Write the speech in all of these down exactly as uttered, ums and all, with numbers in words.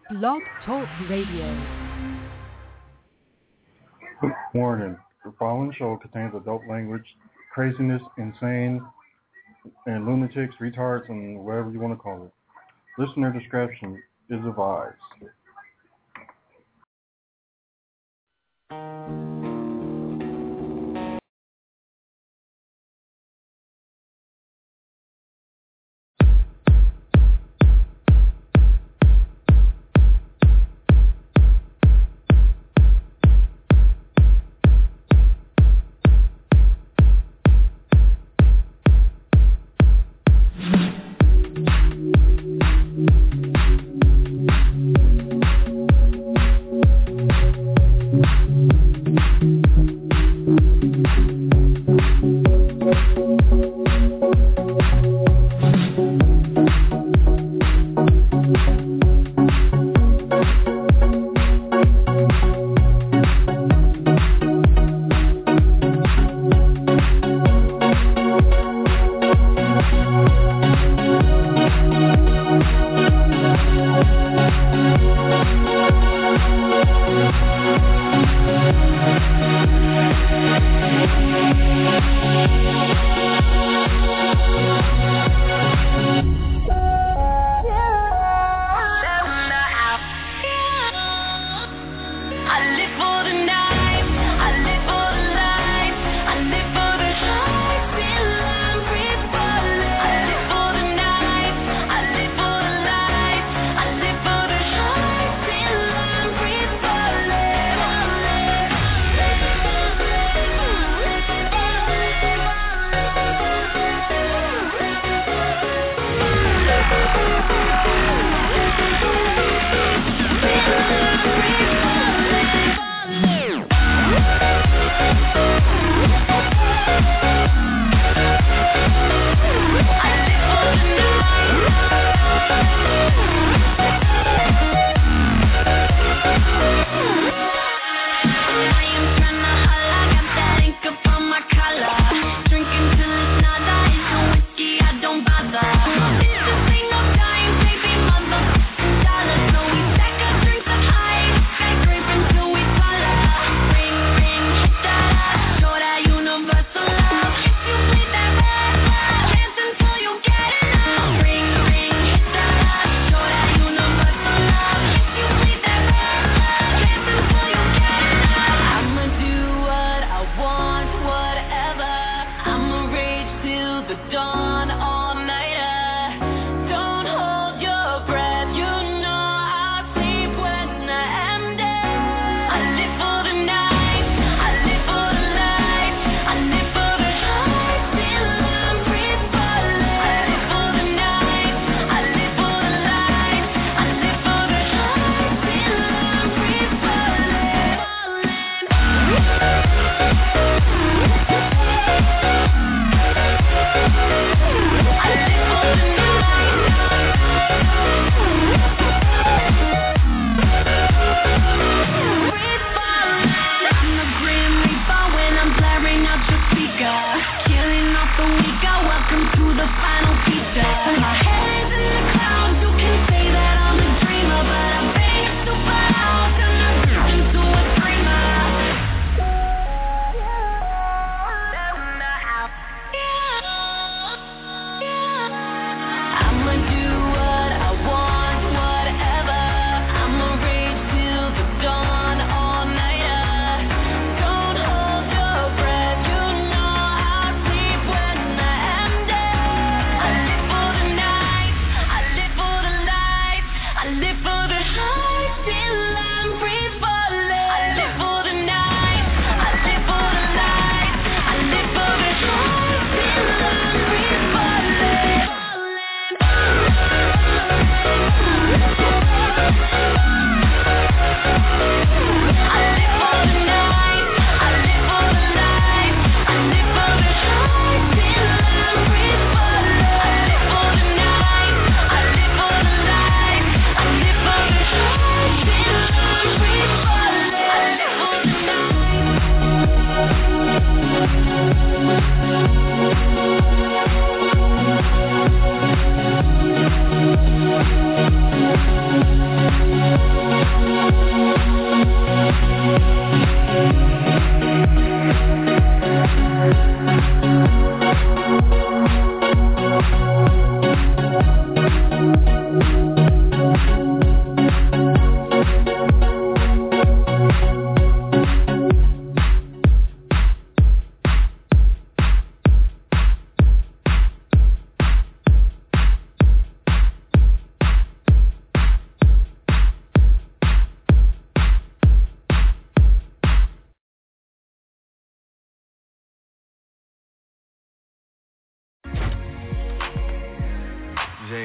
Blog Talk Radio. Good morning. The following show contains adult language, craziness, insane, and lunatics, retards, and whatever you want to call it. Listener discretion is advised.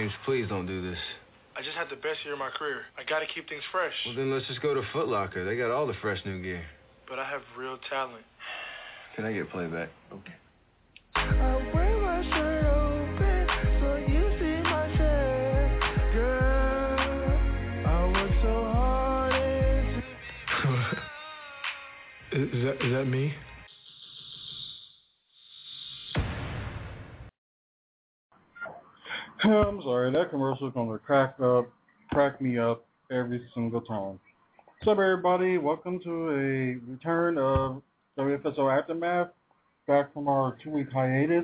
James, please don't do this. I just had the best year of my career. I gotta keep things fresh. Well, then let's just go to Foot Locker. They got all the fresh new gear. But I have real talent. Can I get playback? Okay. I wear my shirt open so you see my chest. Girl, I work so hard and... is, that, is that me? I'm sorry, that commercial is going to crack up, crack me up every single time. What's up, everybody? Welcome to a return of W F S O Aftermath, back from our two-week hiatus.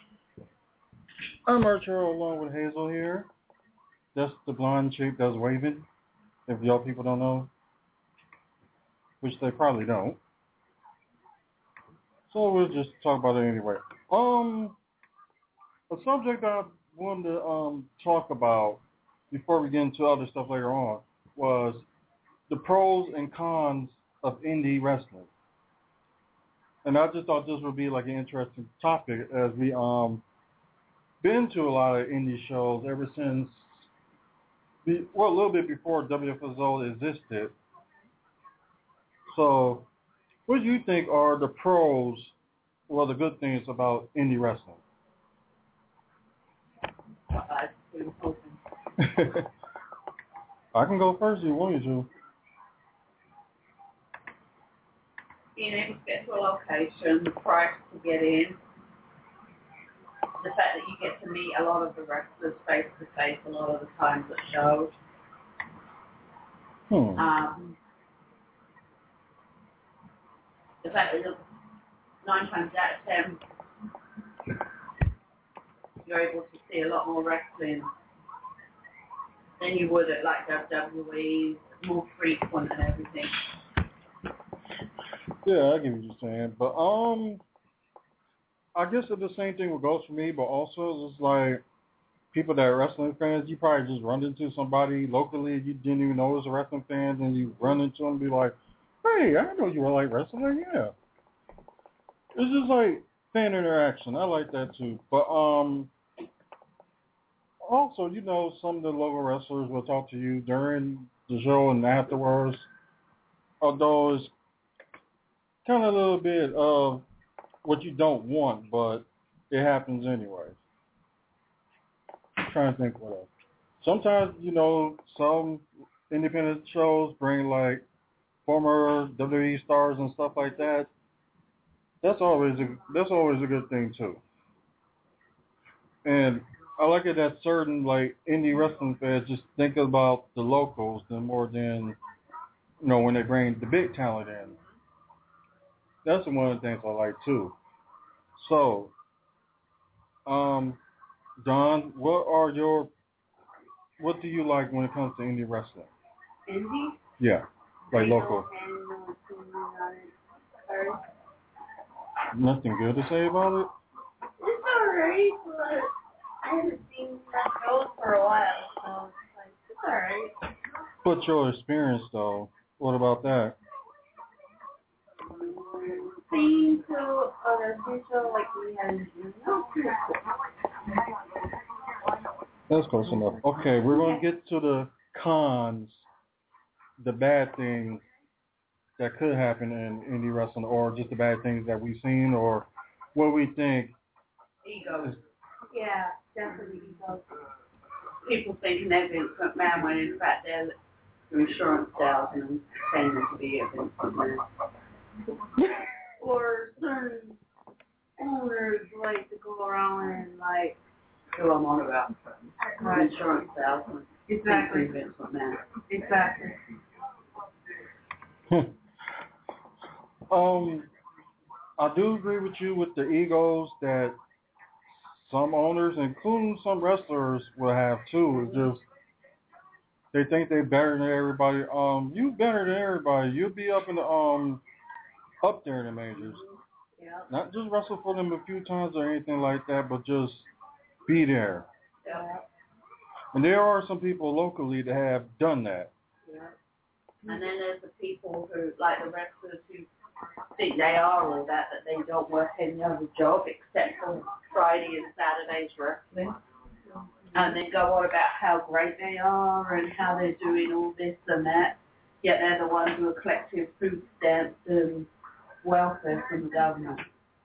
I'm Archer along with Hazel here. That's the blonde chick that's waving, if y'all people don't know, which they probably don't. So we'll just talk about it anyway. Um, a subject that I wanted to um, talk about before we get into other stuff later on was the pros and cons of indie wrestling. And I just thought this would be like an interesting topic as we um been to a lot of indie shows ever since, well, a little bit before W F S O existed. So what do you think are the pros or the good things about indie wrestling? I can go first if you want me to. Being able to get to a location, the price to get in, the fact that you get to meet a lot of the wrestlers face to face a lot of the times at shows. Hmm. Um, the fact that nine times out of ten, you're able to see a lot more wrestling than you would at like W W E, more frequent and everything. Yeah, I get what you're saying, but um, I guess it's the same thing what goes for me, but also it's like people that are wrestling fans, you probably just run into somebody locally you didn't even know was a wrestling fan, and you run into them and be like, hey, I know you were like wrestling, yeah. It's just like fan interaction. I like that too, but um, also, you know, some of the local wrestlers will talk to you during the show and afterwards, although it's kind of a little bit of what you don't want, but it happens anyway. I'm trying to think what else. Sometimes, you know, some independent shows bring like former W W E stars and stuff like that. That's always a, that's always a good thing too. And I like it that certain like indie wrestling fans just think about the locals than more than, you know, when they bring the big talent in. That's one of the things I like too. So, um, Don, what are your, what do you like when it comes to indie wrestling? Indie? Yeah, like local. Nothing good to say about it? It's alright, but I haven't seen that show for a while, so it's like, it's alright. But your experience though, what about that? Seeing to other people like we had in no, pretty cool. That's close enough. Okay, we're going to get to the cons, the bad things that could happen in indie wrestling, or just the bad things that we've seen, or what we think. Ego. Yeah, definitely ego. People thinking they're Vince McMahon when in fact they're insurance sales and pretending to be a Vince McMahon. Or certain owners like to go around and like who I'm on about. Right. Insurance salesman. Exactly. Vince McMahon. Exactly. um, I do agree with you with the egos that some owners, including some wrestlers, will have too. It's just they think they're better than everybody. Um, you better than everybody. You'll be up in the um up there in the majors. Yeah. Not just wrestle for them a few times or anything like that, but just be there. Yeah. And there are some people locally that have done that. Yeah. And then there's the people who, like the wrestlers who think they are all that, that they don't work any other job except for Friday and Saturday's wrestling. and then go on about how great they are and how they're doing all this and that. Yet they're the ones who are collecting food stamps and welfare from the government.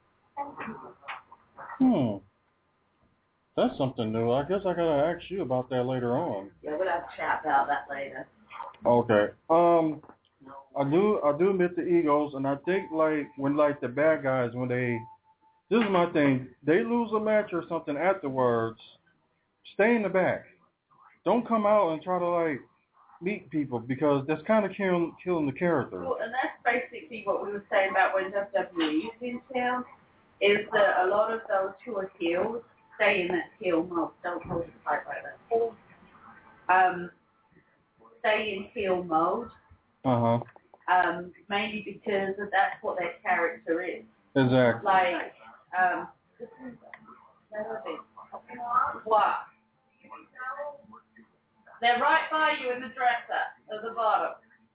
Hmm. That's something new. I guess I gotta ask you about that later on. Yeah, we'll have a chat about that later. Okay. Um, I do I do admit the egos, and I think like when like the bad guys when they, this is my thing, they lose a match or something afterwards, stay in the back. Don't come out and try to like meet people because that's kind of killing killing the character. Well, and that's basically what we were saying about when W W E is in town, is that a lot of those who are heels stay in that heel mode. Don't hold it tight like that. Um, stay in heel mode. Uh huh. Um, mainly because that's what their character is. Exactly. Like, um, what? They're right by you in the dresser at the bottom.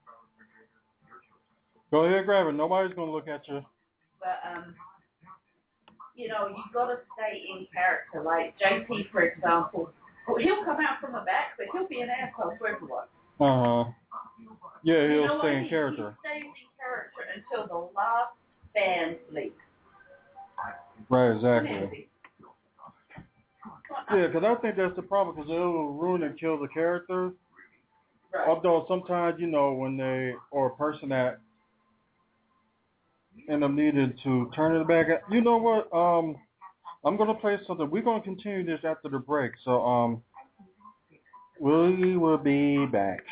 Go ahead, grab it. Nobody's gonna look at you. But um, you know, you've got to stay in character. Like J P, for example, he'll come out from the back, but he'll be an asshole to everyone. Uh huh. Yeah, he'll you know stay what? in character. He stays in character until the last band leaves. Right, exactly. Yeah, because I think that's the problem, because it'll ruin and kill the character. Right. Although sometimes, you know, when they, or a person that end up needing to turn it back, you know what, um, I'm going to play something. We're going to continue this after the break, so um, we will be back.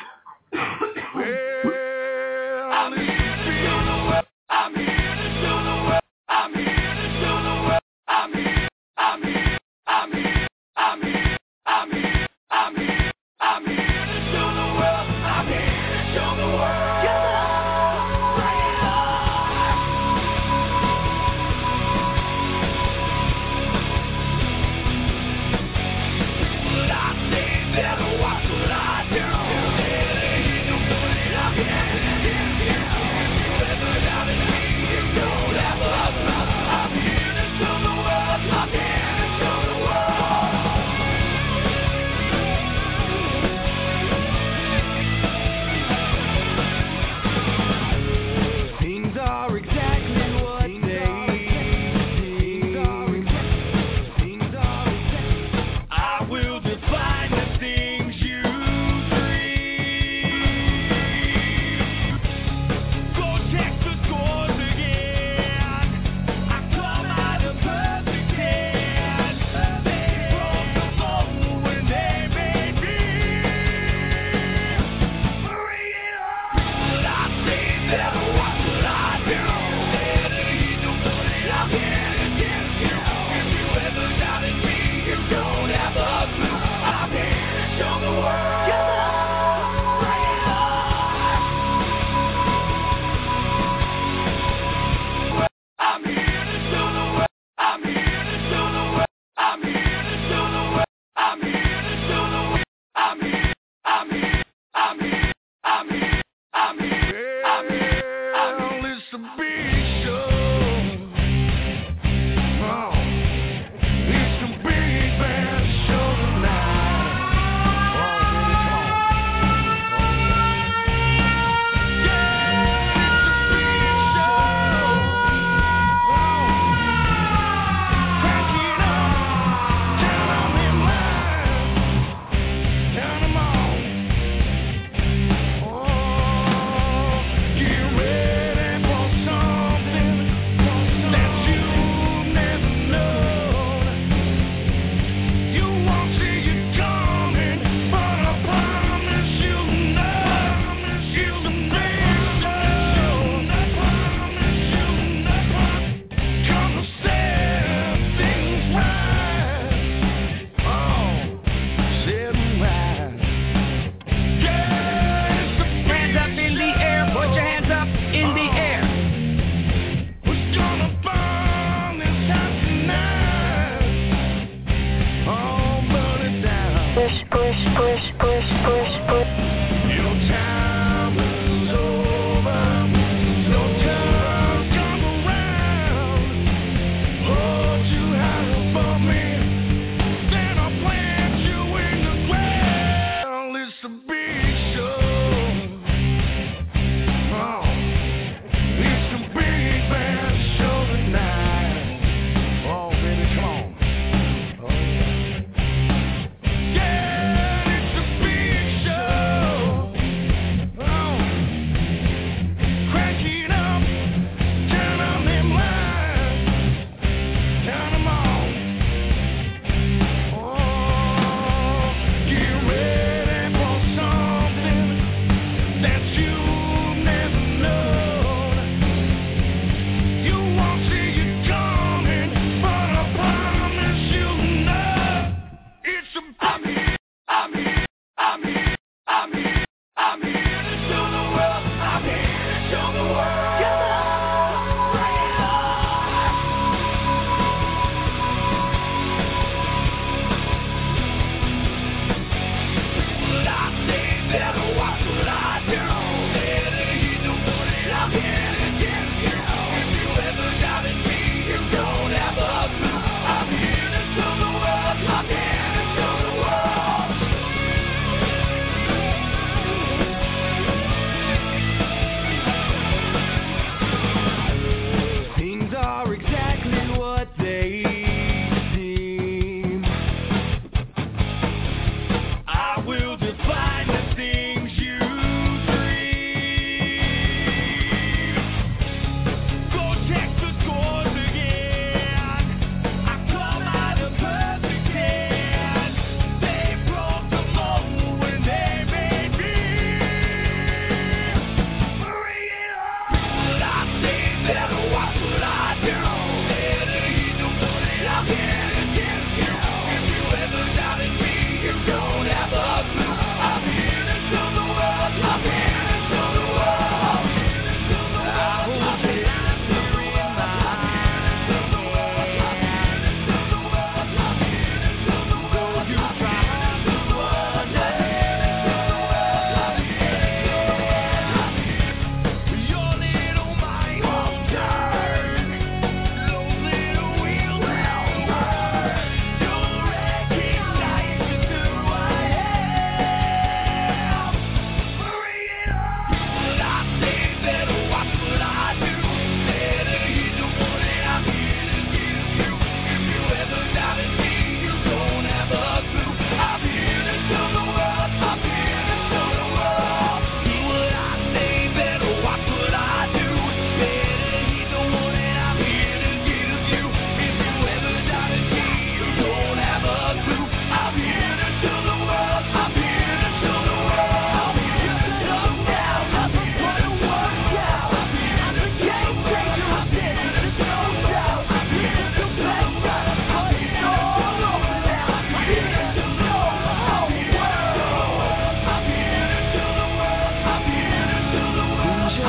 Well, I'm here to show the world. I'm here to show the world. I'm here to show the world. I'm here. I'm here. I'm here. I'm here. I'm here. I'm here. I'm here to show the world. I'm here to show the world. Bring it on. Well, I say better watch what I do. Ain't nobody knocking at the door.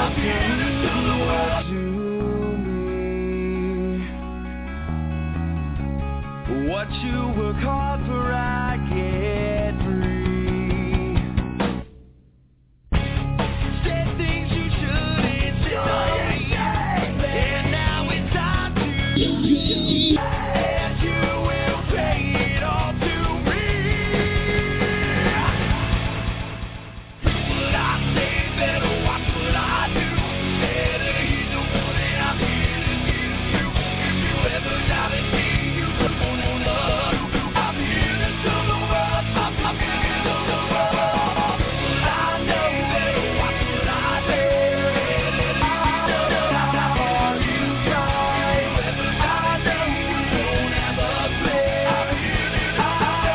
I'm here to show the world. What you work hard for, I get free. Said things you shouldn't say, and now it's time to see, and you will pay it all to me. What I say, better watch what I do. Better heed the warning I'm here to give you. If you ever doubted me, you won't know love. I'm here to show the world. I'm, I'm here to show the world. I know you better watch what I say. Before you try, I know you won't ever play. I'm here to show the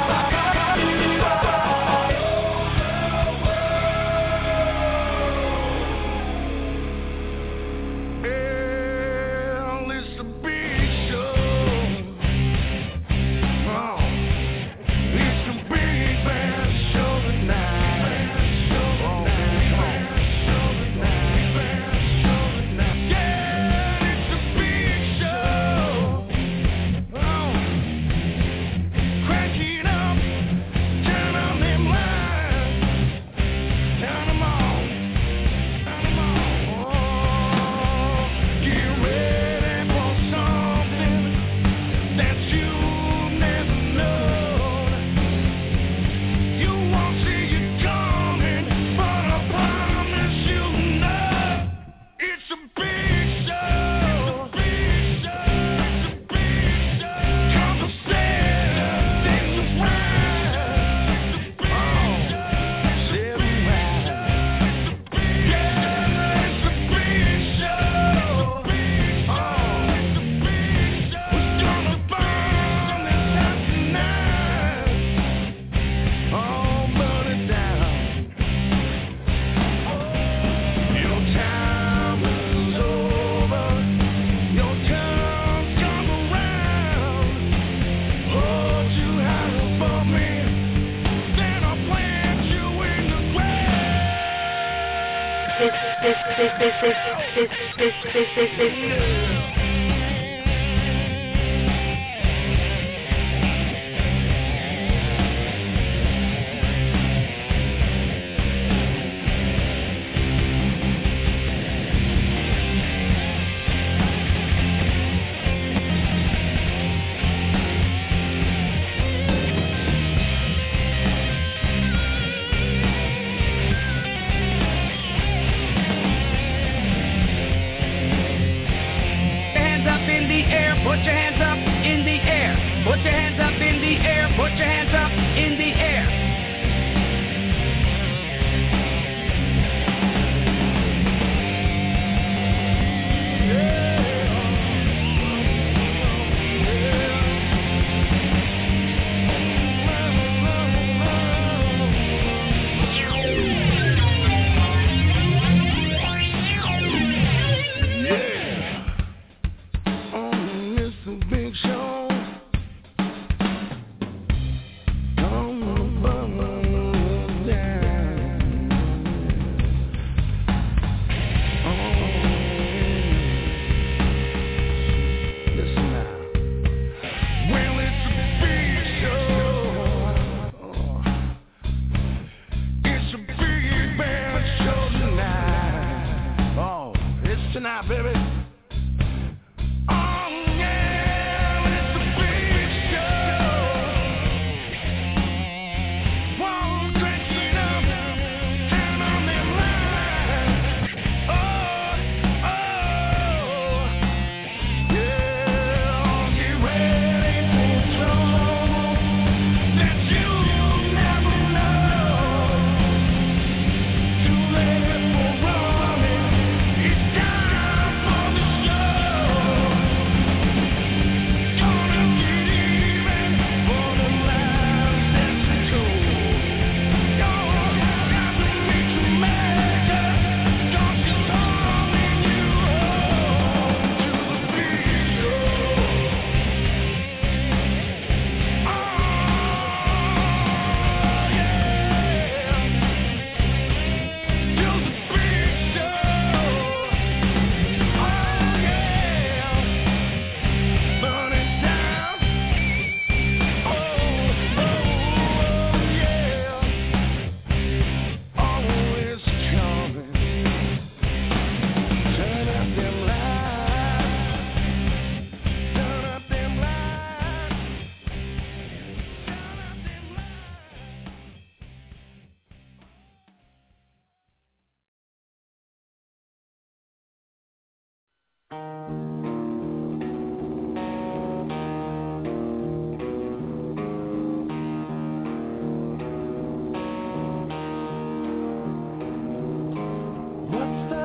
world. Well, it's a big show. Oh, it's a big band show tonight. Oh, come on. Yeah, it's a big show. Oh, crank it up, turn on them lights, turn them on, turn them on. Oh, get ready for something that you've never known. You won't see it coming, but I promise you know it's a big show. It's a big show. It's a big show. Conversation, things are right. It's a big show. Seven right. Yeah, it's a big show. It's a big show. It's a big show. Who's gonna burn this house tonight? Oh, burn it down. Your time is over. Your time's come around. Hold you high above me, then I'll plant you in the ground. This, this, this, this, this, this, this, this, this, this.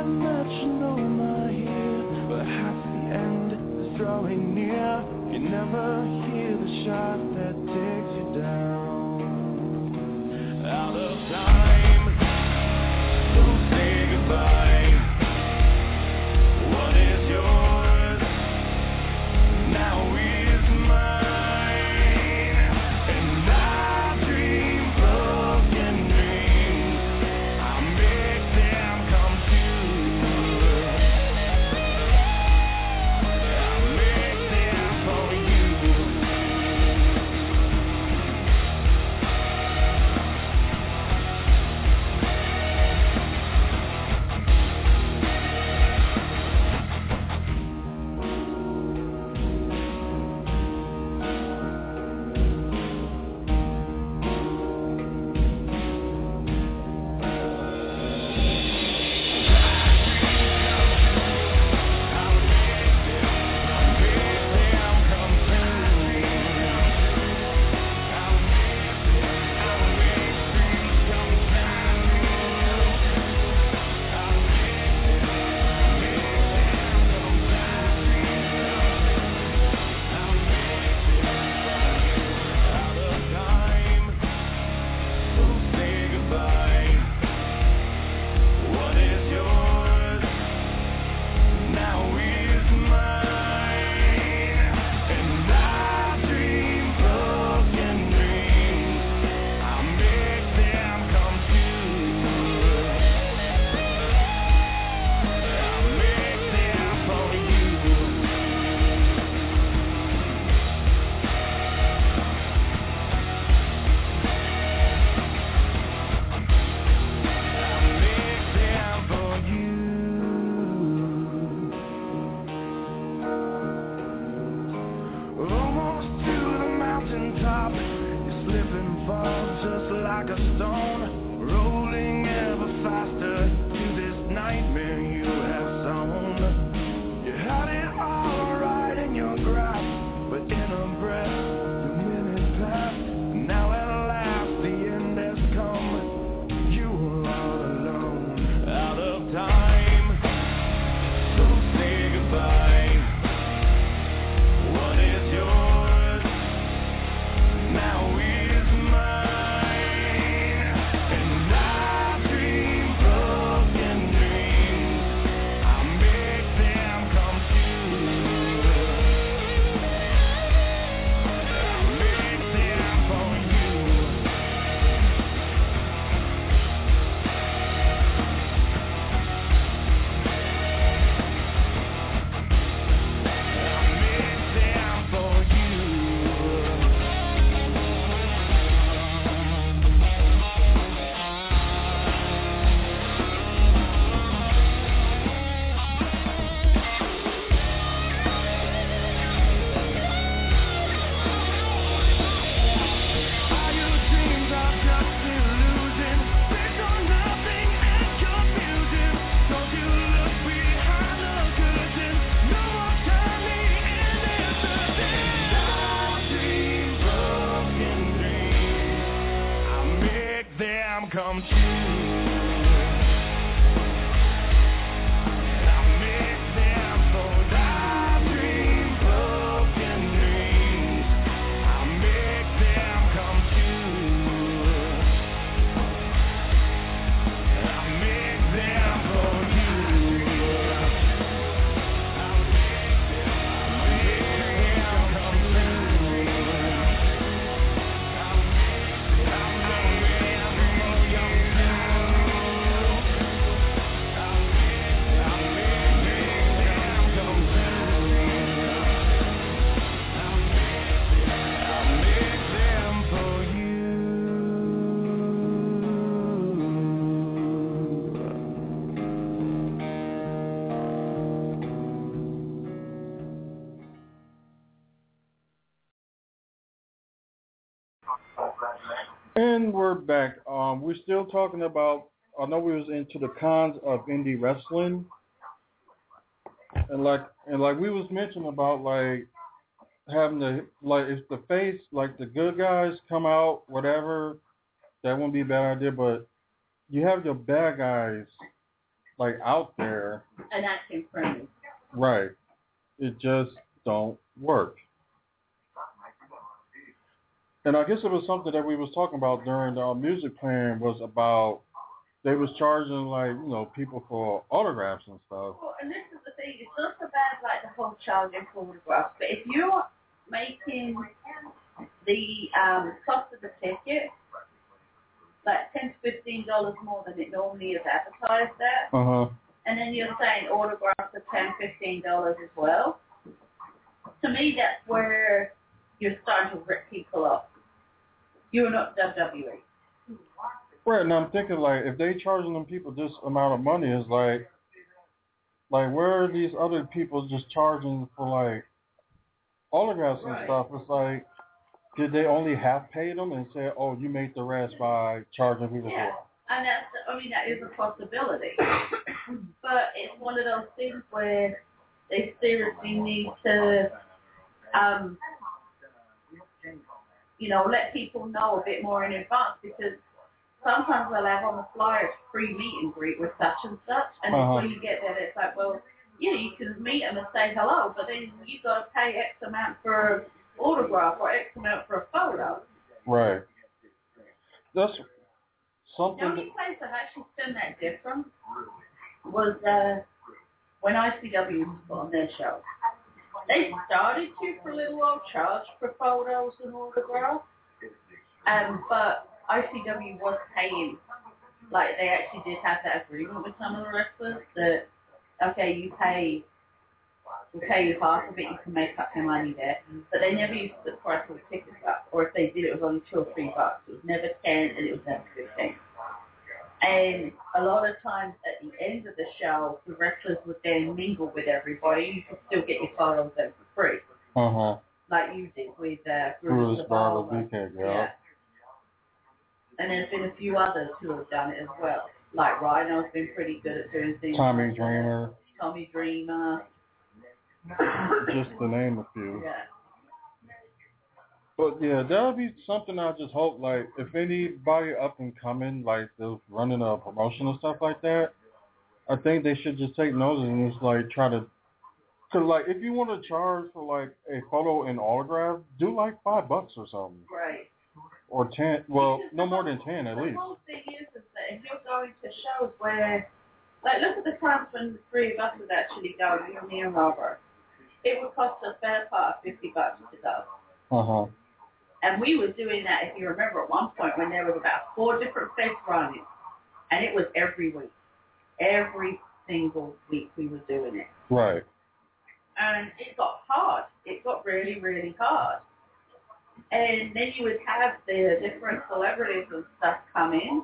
And we're back. Um, we're still talking about, I know we was into the cons of indie wrestling. And like and like we was mentioning about like having the, like if the face, like the good guys come out, whatever, that wouldn't be a bad idea, but you have your bad guys like out there, and acting friendly. right? It just don't work. And I guess it was something that we was talking about during the music plan was about they was charging like you know people for autographs and stuff. Well, and this is the thing, it's not so bad like the whole charging for autographs, but if you're making the um, cost of the ticket like ten to fifteen dollars more than it normally is advertised at, Uh huh. and then you're saying autographs are ten, fifteen dollars as well, to me that's where you're starting to rip people off. You're not W W E. Right, and I'm thinking like if they charging them people this amount of money, is like, like where are these other people just charging for like autographs and Right. stuff? It's like, did they only half pay them and say, oh, you made the rest by charging people Yeah, for? and that's, I mean, that is a possibility. But it's one of those things where they seriously need to, um, you know, let people know a bit more in advance, because sometimes they'll have on the flyers free meet and greet with such and such, and Uh-huh. then when you get there, it's like, well, yeah, you can meet them and say hello, but then you got to pay X amount for an autograph or X amount for a photo. Right. That's The something. only place I've actually seen that different was uh, when I C W was put on their show. They started to for a little while charge for photos and autographs, um, but I C W was paying. Like they actually did have that agreement with some of the wrestlers that, okay, you pay, we'll pay you half of it, you can make up your money there. But they never used to put the price of the tickets up, or if they did, it was only two or three bucks. It was never ten, and it was never fifteen. And a lot of times at the end of the show, the wrestlers would then mingle with everybody. You could still get your photos there for free, Uh huh. like you did with uh, Bruce Bruce Barber, Zavala. B K, yeah. Yeah. And there's been a few others who have done it as well. Like Rhino's been pretty good at doing things. Tommy like that. Dreamer, Tommy Dreamer. just to name a few. Yeah. But yeah, that would be something I just hope, like, if anybody up and coming, like, they're running a promotion and stuff like that, I think they should just take notice and just, like, try to, cause, like, if you want to charge for, like, a photo and autograph, do, like, five bucks or something. Right. Or ten, well, Because no the more whole- than ten at the least. whole thing is, is that if you're going to shows where, like, look at the times when the three of us would actually go, you, me, and Robert. It would cost us fair part of fifty bucks to go. Uh-huh. And we were doing that, if you remember, at one point when there was about four different feds running, and it was every week. Every single week we were doing it. Right. And it got hard. It got really, really hard. And then you would have the different celebrities and stuff come in.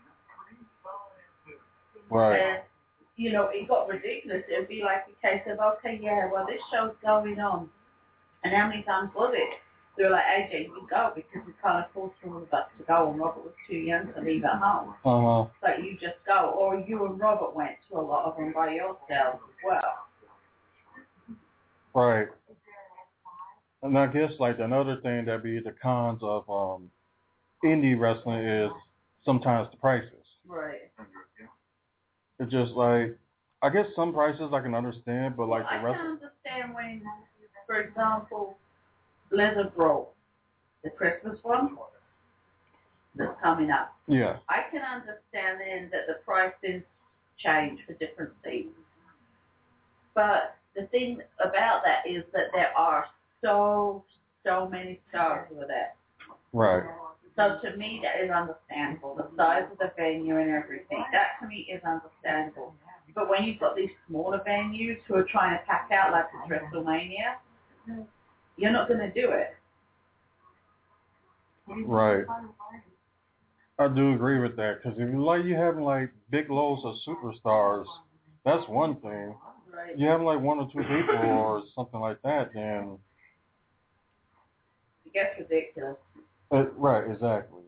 Right. And, you know, it got ridiculous. It would be like a case of, okay, yeah, well, this show's going on. And how many times was it? They were like, A J, you go because we can't afford for all of us to go, and Robert was too young to leave at home. Uh-huh. So you just go. Or you and Robert went to a lot of them by yourselves as well. Right. And I guess, like, another thing that be the cons of um, indie wrestling is sometimes the prices. Right. It's just like, I guess some prices I can understand, but like well, the I rest. can understand when, for example, Blizzard Brawl, the Christmas one that's coming up. Yeah. I can understand then that the pricing change for different seasons. But the thing about that is that there are so, so many stars over there. Right. So to me, that is understandable. The size of the venue and everything, that to me is understandable. But when you've got these smaller venues who are trying to pack out like it's WrestleMania, you're not going to do it. Right. I do agree with that, because if you like you having like big loads of superstars, that's one thing. Right. You have like one or two people or something like that, then. It gets ridiculous. Uh, right. Exactly.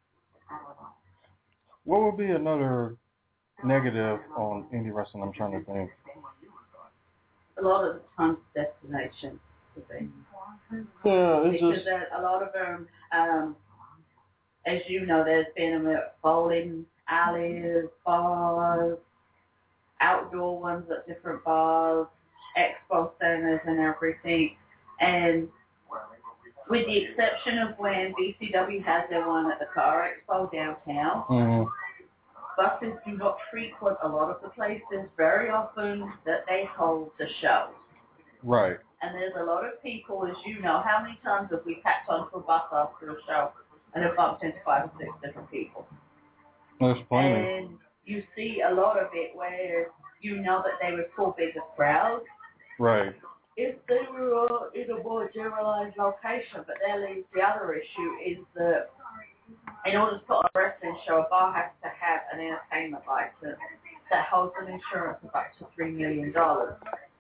What would be another negative on indie wrestling? I'm trying to think. A lot of the times, destination. Yeah, it's Because just. there- a lot of them, um, as you know, there's been them at bowling alleys, bars, outdoor ones at different bars, expo centers and everything. And with the exception of when B C W has their one at the Car Expo downtown, Mm-hmm. buses do not frequent a lot of the places very often that they hold the shows. Right. And there's a lot of people, as you know, how many times have we packed onto a bus after a show and have bumped into five or six different people? That's plenty. And you see a lot of it where you know that they would pull bigger crowds. Right. If they were all in a more generalized location, but there leaves the other issue is that in order to put on a wrestling show, a bar has to have an entertainment license that holds an insurance of up to three million dollars.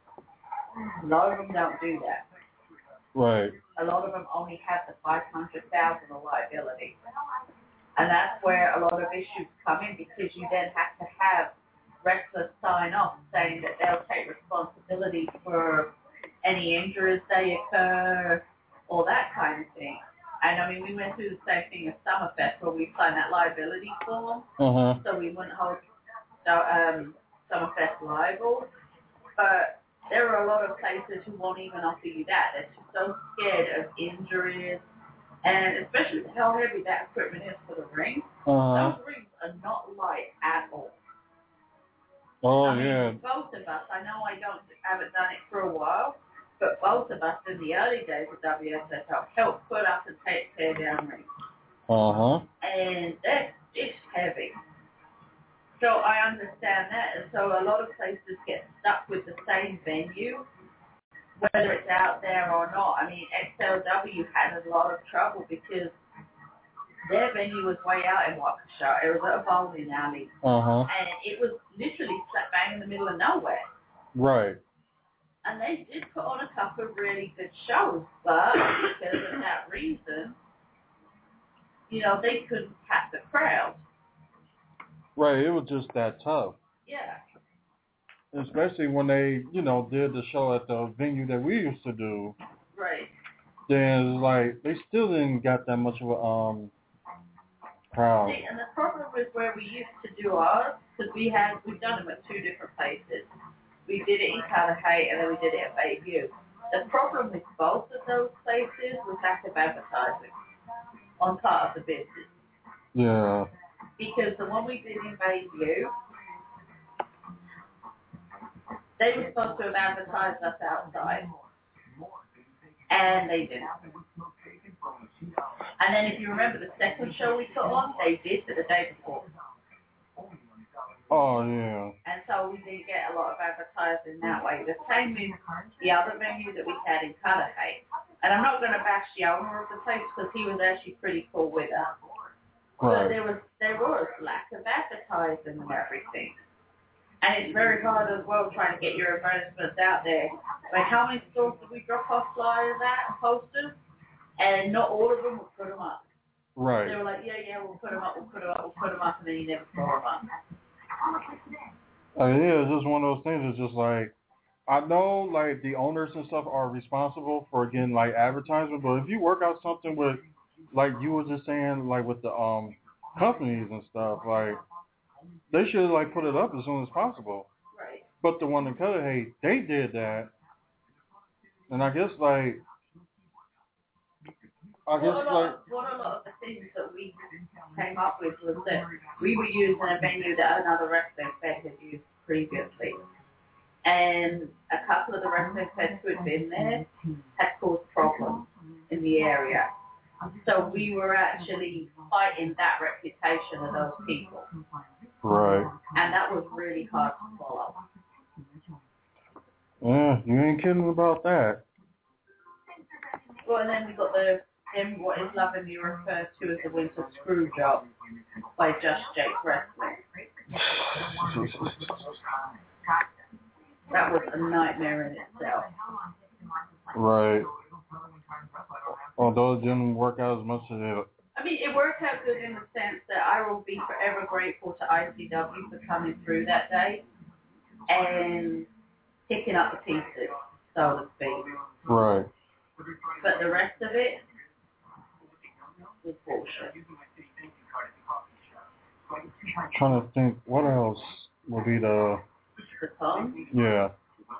A lot of them don't do that. Right. A lot of them only have the five hundred thousand dollars of liability. And that's where a lot of issues come in, because you then have to have wrestlers sign off saying that they'll take responsibility for any injuries they occur, all that kind of thing. And I mean, we went through the same thing at Summerfest where we signed that liability form, Uh-huh. so we wouldn't hold um, Summerfest liable. But there are a lot of places who won't even offer you that. They're just so scared of injuries, and especially with how heavy that equipment is for the ring. Uh-huh. Those rings are not light at all. Oh, I mean, yeah. both of us, I know I don't haven't done it for a while, but both of us in the early days of W S S L helped put up and take tear down rings. Uh-huh. And that's just heavy. So I understand that, and so a lot of places get stuck with the same venue, whether it's out there or not. I mean, X L W had a lot of trouble because their venue was way out in Waukesha. It was at a bowling alley, Uh-huh. and it was literally slap bang in the middle of nowhere. Right. And they did put on a couple of really good shows, but because of that reason, you know, they couldn't cap the crowd. Right. It was just that tough. Yeah. Especially when they, you know, did the show at the venue that we used to do. Right. Then it's like they still didn't got that much of a um crowd. See, and the problem with where we used to do ours, because we had, we've done them at two different places. We did it in Cudahy and then we did it at Bayview. The problem with both of those places was lack of advertising on part of the business. Yeah. Because the one we did in Bayview, they were supposed to have advertised us outside. And they didn't. And then if you remember the second show we put on, they did for the day before. Oh, yeah. And so we did get a lot of advertising that way. The same with the other venue that we had in Cudahy. And I'm not going to bash the owner of the place because he was actually pretty cool with us. But Right. there was, there was lack of advertising and everything. And it's very hard as well trying to get your advertisements out there. Like, how many stores did we drop off flyers at, posters? And not all of them would put them up. Right. They were like, yeah, yeah, we'll put them up, we'll put them up, we'll put them up, and then you never saw them up. Uh, yeah, it's just one of those things. It's just like, I know, like, the owners and stuff are responsible for getting, like, advertisement, but if you work out something with, like you were just saying, like, with the um companies and stuff, like, they should, like, put it up as soon as possible. Right. But the one in Cudahy, they did that. And I guess, like, I guess, What a, lot like, of, what a lot of the things that we came up with was that we were using a venue that another wrestling fed had used previously. And a couple of the wrestling feds who had been there had caused problems in the area. So we were actually fighting that reputation of those people. right. And that was really hard to follow. Yeah, you ain't kidding about that. Well, and then we got the, then what is lovingly referred to as the Winter Screw Job by Just Jake Wrestling. That was a nightmare in itself. Right. Although it didn't work out as much as it. I mean, it worked out good in the sense that I will be forever grateful to I C W for coming through that day and picking up the pieces, so to speak. Right. But the rest of it was bullshit. Trying to think, what else would be the The song? Yeah.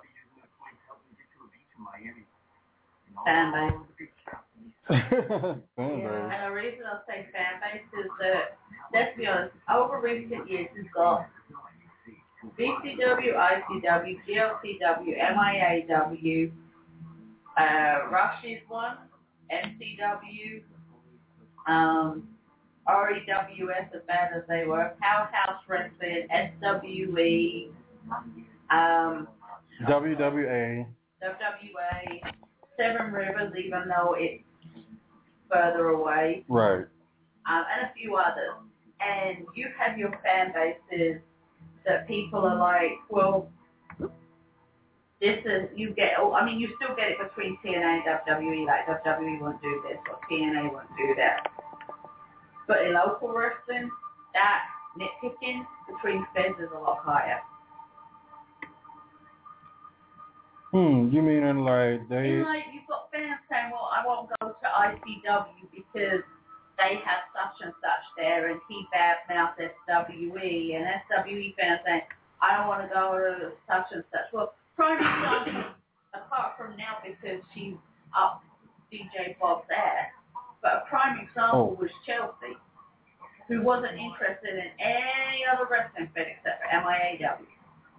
Fan base. Fan Yeah, base. and the reason I say fan base is that, let's be honest, over recent years we've got B C W, I C W, G L C W, M I A W, uh, Rush is one, M C W, um, R E W S, as bad as they were, Powerhouse Wrestling, S W E, um, W W A. W W A, Seven Rivers, even though it's further away, Right. um, and a few others. And you have your fan bases that people are like, well, this is, you get, oh, I mean, you still get it between T N A and W W E, like W W E won't do this, or T N A won't do that. But in local wrestling, that nitpicking between feds is a lot higher. Hmm, you mean in like they... And like, you've got fans saying, well, I won't go to I C W because they have such and such there, and he badmouthed S W E, and S W E fans saying, I don't want to go to such and such. Well, prime example, apart from now because she's up D J Bob's ass, but a prime example Oh. was Chelsea, who wasn't interested in any other wrestling fed except for M I A W.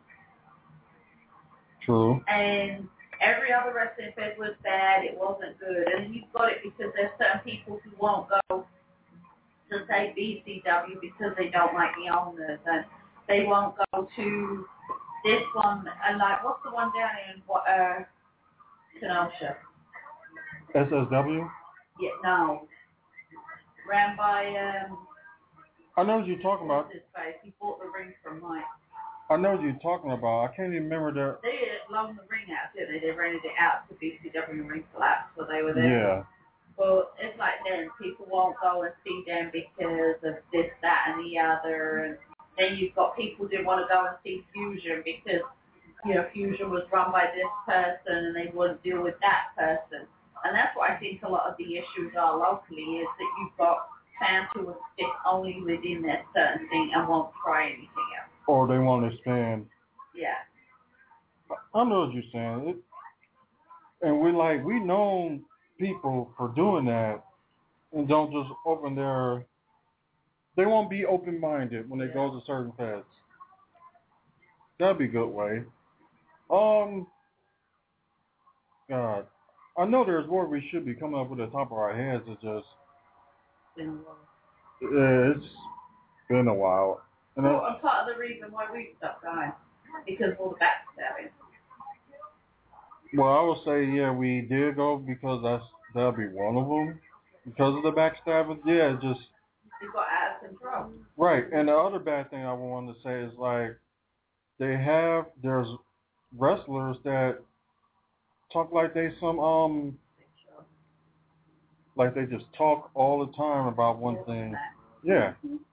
True. And every other wrestling fed was bad, it wasn't good. And you've got it because there's certain people who won't go to, say, B C W because they don't like the owners, and they won't go to this one, and like, what's the one down in uh, Kenosha? S S W? Yeah, no. Ran by, um, I know what you're talking about. what's his face? He bought the ring from Mike. I know what you're talking about. I can't even remember that. They loaned the ring out, didn't they? They rented it out to B C W and ring collapsed, so they were there. Yeah. Well, it's like then people won't go and see them because of this, that, and the other. And then you've got people who didn't want to go and see Fusion because, you know, Fusion was run by this person and they wouldn't deal with that person. And that's what I think a lot of the issues are locally, is that you've got fans who will stick only within that certain thing and won't try anything else. Or they want to expand. Yeah. I know what you're saying. It, and we like, we know people for doing that and don't just open their, they won't be open-minded when they Yeah. go to certain feds. That'd be a good way. Um, God, I know there's more we should be coming up with at the top of our heads. It's just, yeah, it's been a while. And Well, I, and part of the reason why we stopped going, because of all the backstabbing. well, I will say, yeah, we did go because that's that'll be one of them. Because of the backstabbing, yeah, it just, It got out of control. right. And the other bad thing I wanted to say is, like, they have, there's wrestlers that talk like they some, um, like they just talk all the time about one thing. Yeah.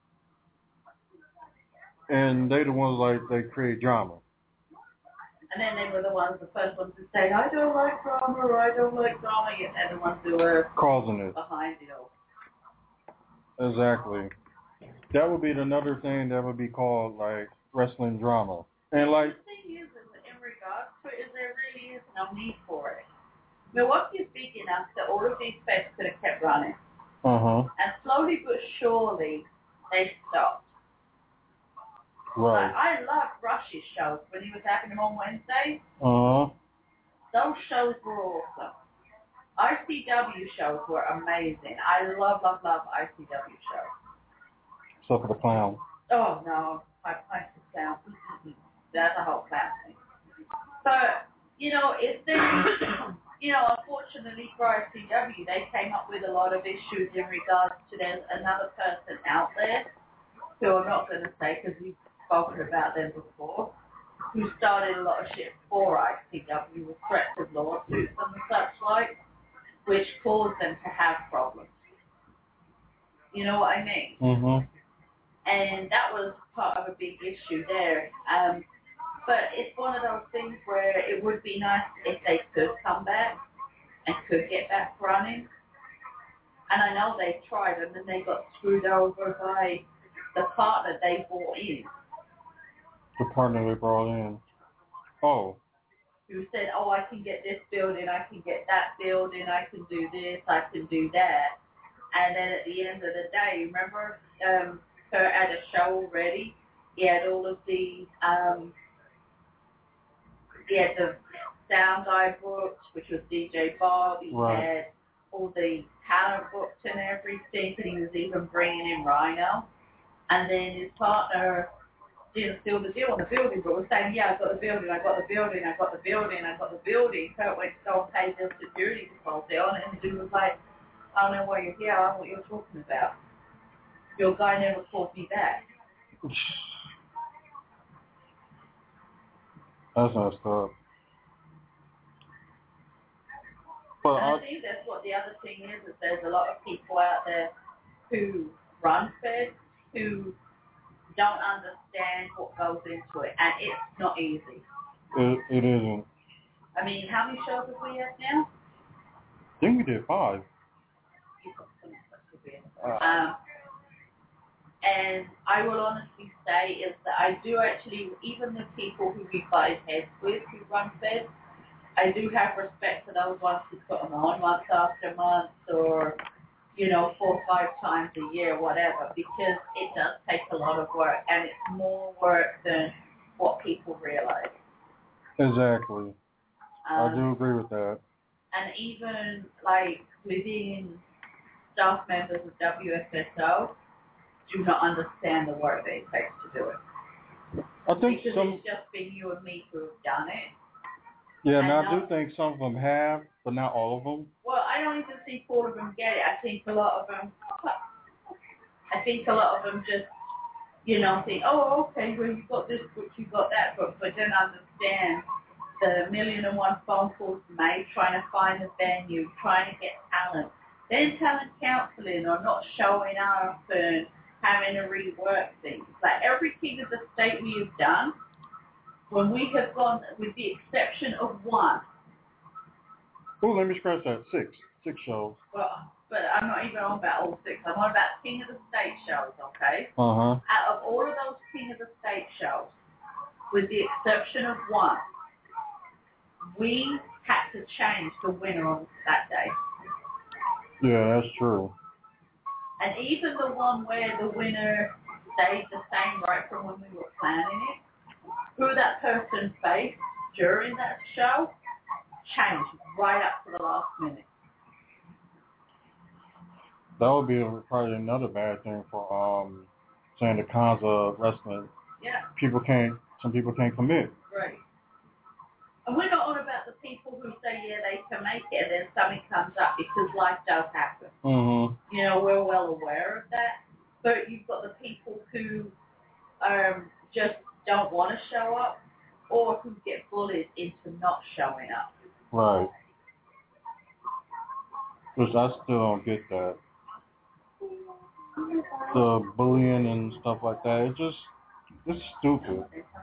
And they the ones, like, they create drama. And then they were the ones, the first ones to say, I don't like drama, or I don't like drama, yet they're the ones who were Causing it. behind it all. Exactly. That would be another thing that would be called, like, wrestling drama. And, like, The thing is, is that in regards to it, is there really is no need for it. Milwaukee is big enough that all of these feds could have kept running. uh-huh, And slowly but surely, they stopped. right, Like, I loved Rush's shows when he was having them on Wednesdays. uh-huh, Those shows were awesome. I C W shows were amazing. I love, love, love I C W shows. except for the clown. Oh, no. I punch the sound. That's a whole class thing. But, you know, it's there, you know, unfortunately for I C W, they came up with a lot of issues in regards to there's another person out there, who I'm not going to say because we've spoken about them before, who started a lot of shit for I C W with threats of lawsuits and such like, which caused them to have problems. You know what I mean? Mm-hmm. And that was part of a big issue there. Um, but it's one of those things where it would be nice if they could come back and could get back running. And I know they tried and then they got screwed over by the partner they bought in. The partner they brought in. Oh. Who said, oh, I can get this building, I can get that building, I can do this, I can do that. And then at the end of the day, remember, um, Kurt had a show already. He had all of the, um, he had the sound guy booked, which was D J Bob. He Right. had all the talent booked and everything, and he was even bringing in Rhino. And then his partner didn't seal the deal on the building, but was saying, yeah, I got the building, I got the building, I got the building, I got the building. Kurt went to go and pay the security deposit on it, and the dude was like, I don't know why you're here, I don't know what you're talking about. Your guy never called me back. That's messed up. But And I, I think that's what the other thing is, is there's a lot of people out there who run Fed who don't understand what goes into it, and it's not easy. it, it isn't. I mean, how many shows have we had now? I think we did five. You've got some stuff to be in. Uh, Um, and I will honestly say is that I do actually, even the people who we butt heads with who run Fed, I do have respect for those ones who put them on month after month or, you know, four or five times a year, whatever, because it does take a lot of work, and it's more work than what people realize. exactly. I Um, do agree with that. and even, like, within staff members of W F S O, do not understand the work that it takes to do it. I think Because some, it's just been you and me who have done it. yeah, I and I know. do think some of them have, but not all of them. Well, I don't even think all of them get it. I think a lot of them, I think a lot of them just, you know, think, oh, okay, well, you got this book, you got that book, but don't understand the million and one phone calls made trying to find a venue, trying to get talent. Then talent counseling or not showing up and having to rework things. Like every King of the State we have done, when we have gone, with the exception of one, Oh, let me scratch that. Six. Six shows. well, but I'm not even on about all six. I'm on about King of the State shows, okay? Uh-huh. Out of all of those King of the State shows, with the exception of one, we had to change the winner on that day. Yeah, that's true. And even the one where the winner stayed the same right from when we were planning it, who that person faced during that show changed right up to the last minute. That would be probably another bad thing for um saying the cons of wrestling. Yeah, People can't. Some people can't commit. right. And we're not on about the people who say, yeah, they can make it, and then something comes up because life does happen. Mm-hmm. You know, we're well aware of that. But you've got the people who um, just don't want to show up or who get bullied into not showing up. Right. Which I still don't get that. The bullying and stuff like that. It just, it's stupid.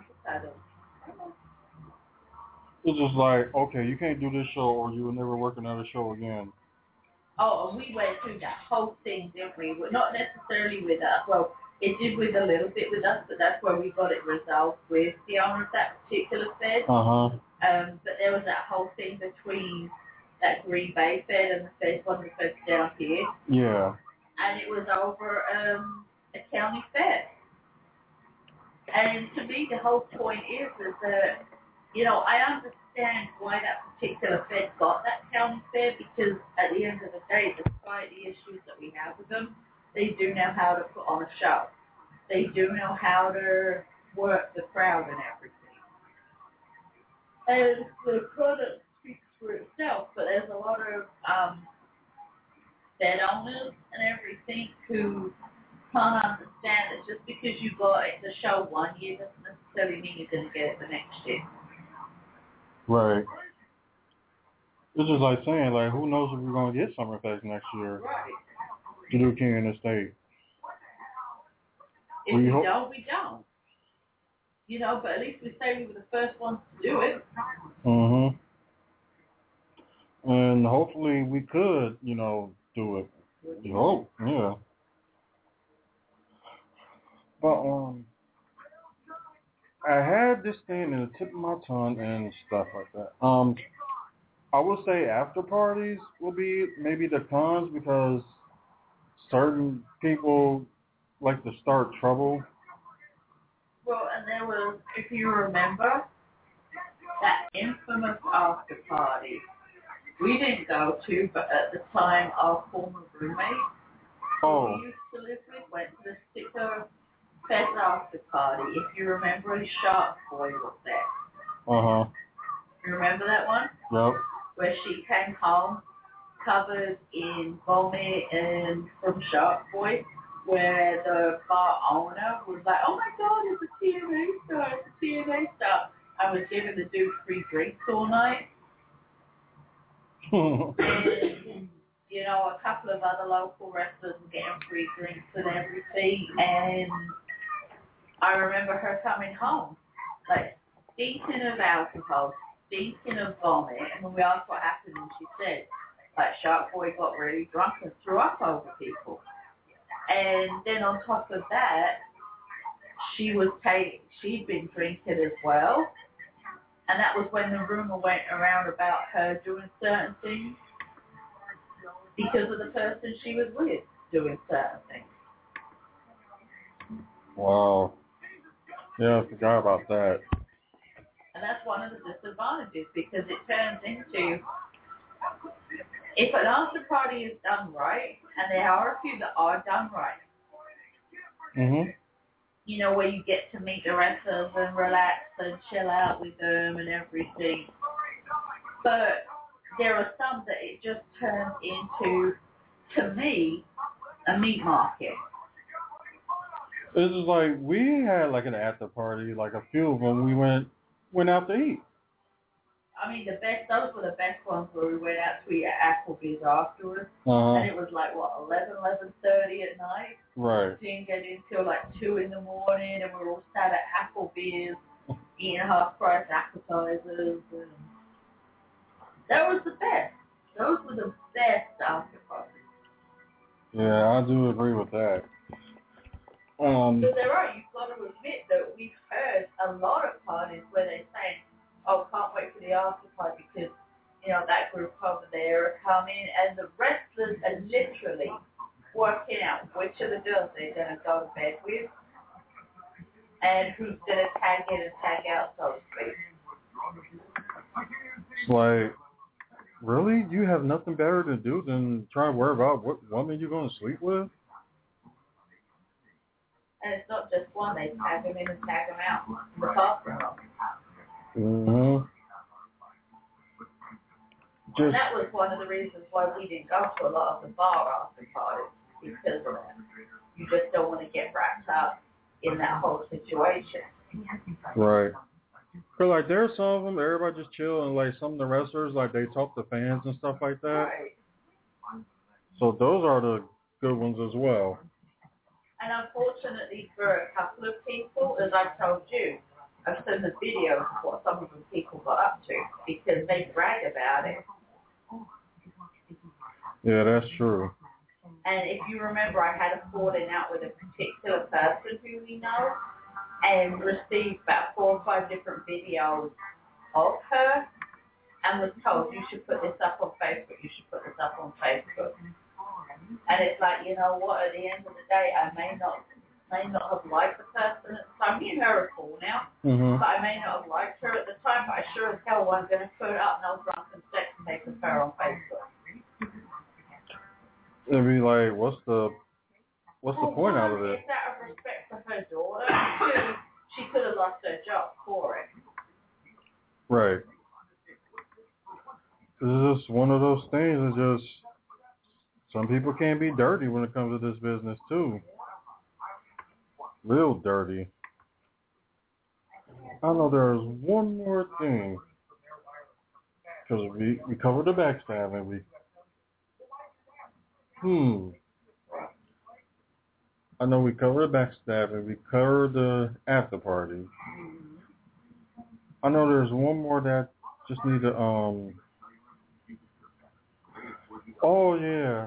It's just like, okay, you can't do this show or you will never work another show again. Oh, and we went through that whole thing, didn't we? Well, not necessarily with us. Well, it did with a little bit with us, but that's where we got it resolved with the owner of that particular Fed. Uh-huh. Um, but there was that whole thing between that Green Bay Fed and the Fed, one of the Feds down here. Yeah. And it was over um, a county fair. And to me, the whole point is, is that, you know, I understand why that particular Fed got that county fair, because at the end of the day, despite the issues that we have with them, they do know how to put on a show. They do know how to work the crowd and everything. And the product speaks for itself, but there's a lot of um, Fed owners and everything who can't understand that just because you got it to show one year doesn't necessarily mean you're going to get it the next year. Right. It's just like saying, like, who knows if we're going to get Summerfest next year Right. to do King in the State. If We we hope- don't, we don't. You know, but at least we say we were the first ones to do it. Mm-hmm. And hopefully we could, you know, do it. You hope, yeah. But, um, I had this thing in the tip of my tongue and stuff like that. Um, I would say after parties will be maybe the cons because certain people like to start trouble. Well, and there was, if you remember, that infamous after party we didn't go to, but at the time our former roommate Oh, who we used to live with went to this particular Fest after party. If you remember, a Shark Boy was there. uh huh. You remember that one? Yep. Where she came home covered in vomit and from Shark Boy, where the bar owner was like, oh my god, it's a T N A star, it's a T N A star. I was giving the dude free drinks all night. And, you know, a couple of other local wrestlers were getting free drinks and everything. And I remember her coming home, like, stinking of alcohol, stinking of vomit. And when we asked what happened, and she said, like, Shark Boy got really drunk and threw up over people. And then on top of that, she was take, she'd been drinking as well. And that was when the rumor went around about her doing certain things because of the person she was with doing certain things. Wow. Yeah, I forgot about that. And that's one of the disadvantages because it turns into, if an after party is done right, and there are a few that are done right, Mhm. you know, where you get to meet the wrestlers and relax and chill out with them and everything. But there are some that it just turns into, to me, a meat market. This is like we had like an after party, like a few of them. We went went out to eat. I mean, the best, those were the best ones where we went out to eat at Applebee's afterwards. Uh-huh. And it was like, what, eleven, eleven thirty at night? Right. Didn't get in until like two in the morning, and we were all sat at Applebee's eating half-price appetizers. And that was the best. Those were the best after parties. Yeah, I do agree with that. Um. So there are, you've got to admit that we've heard a lot of parties where they say, oh, can't wait for the after party because, you know, that group over there are coming, and the wrestlers are literally working out which of the girls they're going to go to bed with and who's going to tag in and tag out, so to speak. It's like, really? You have nothing better to do than try to worry about what woman you're going to sleep with? And it's not just one, they tag them in and tag them out in the bathroom. Mm-hmm. Just, And that was one of the reasons why we didn't go to a lot of the bar after parties, because of that. You just don't want to get wrapped up in that whole situation. right. But like, there's some of them, everybody just chill, and like some of the wrestlers, like they talk to fans and stuff like that. Right. So those are the good ones as well. And unfortunately for a couple of people, as I told you, I've seen the videos of what some of the people got up to because they brag about it. Yeah, that's true. And if you remember, I had a falling out with a particular person who we know and received about four or five different videos of her and was told, you should put this up on Facebook, you should put this up on Facebook. And it's like, you know what, at the end of the day, I may not may not have liked the person at the time. Me and her are cool now, Mm-hmm. but I may not have liked her at the time, but I sure as hell wasn't going to put up no drunken sex tape with her on Facebook. It'd be like, what's the what's the Well, point one, out of it? It's out of respect for her daughter. Two, she could have lost her job for it. Right. It's just one of those things. It's just some people can't be dirty when it comes to this business too. Real dirty. I know there's one more thing because we we covered the backstabbing. We hmm. I know we covered the backstabbing. We covered the after party. I know there's one more that just need to um. Oh yeah.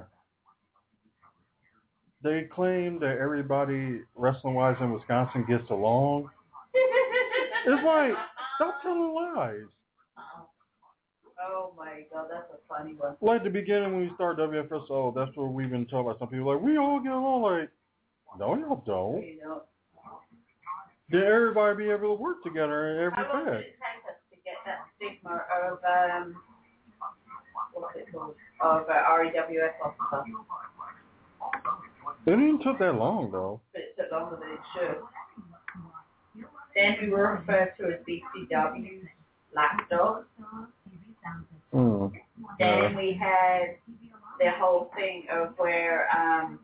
They claim that everybody wrestling-wise in Wisconsin gets along. It's like, stop telling lies. Oh my God, that's a funny one. Like the beginning when we start W F S O, that's what we've been told by some people. Like, we all get along. Like, no, y'all don't. You know, Then everybody be able to work together in every how long did fed. it take us to get that stigma of, um, what's it called, of uh, R E W S officer? It didn't took that long, though. But it took longer than it should. Then we were referred to as B C W's lapdog. Mm. Then we had the whole thing of where um,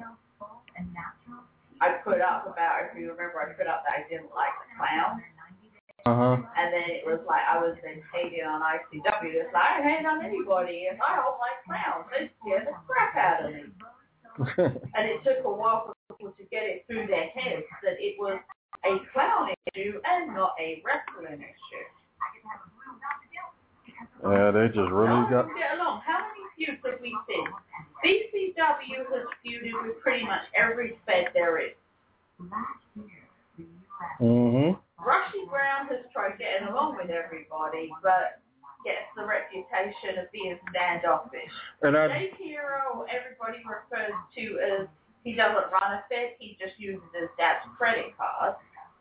I put up about, if you remember, I put up that I didn't like the clown. Uh-huh. And then it was like I was then hating on I C W. It's like, I hate on anybody. And I don't like clowns. They scare the crap out of me. And it took a while for people to get it through their heads that it was a clown issue and not a wrestling issue. Yeah, they just really No, got... get along. How many feuds have we seen? B C W has feuded with pretty much every fed there is. Mm-hmm. Rushy Brown has tried getting along with everybody, but gets the reputation of being standoffish. And I... Dave Hero, everybody refers to as he doesn't run a fed, he just uses his dad's credit card.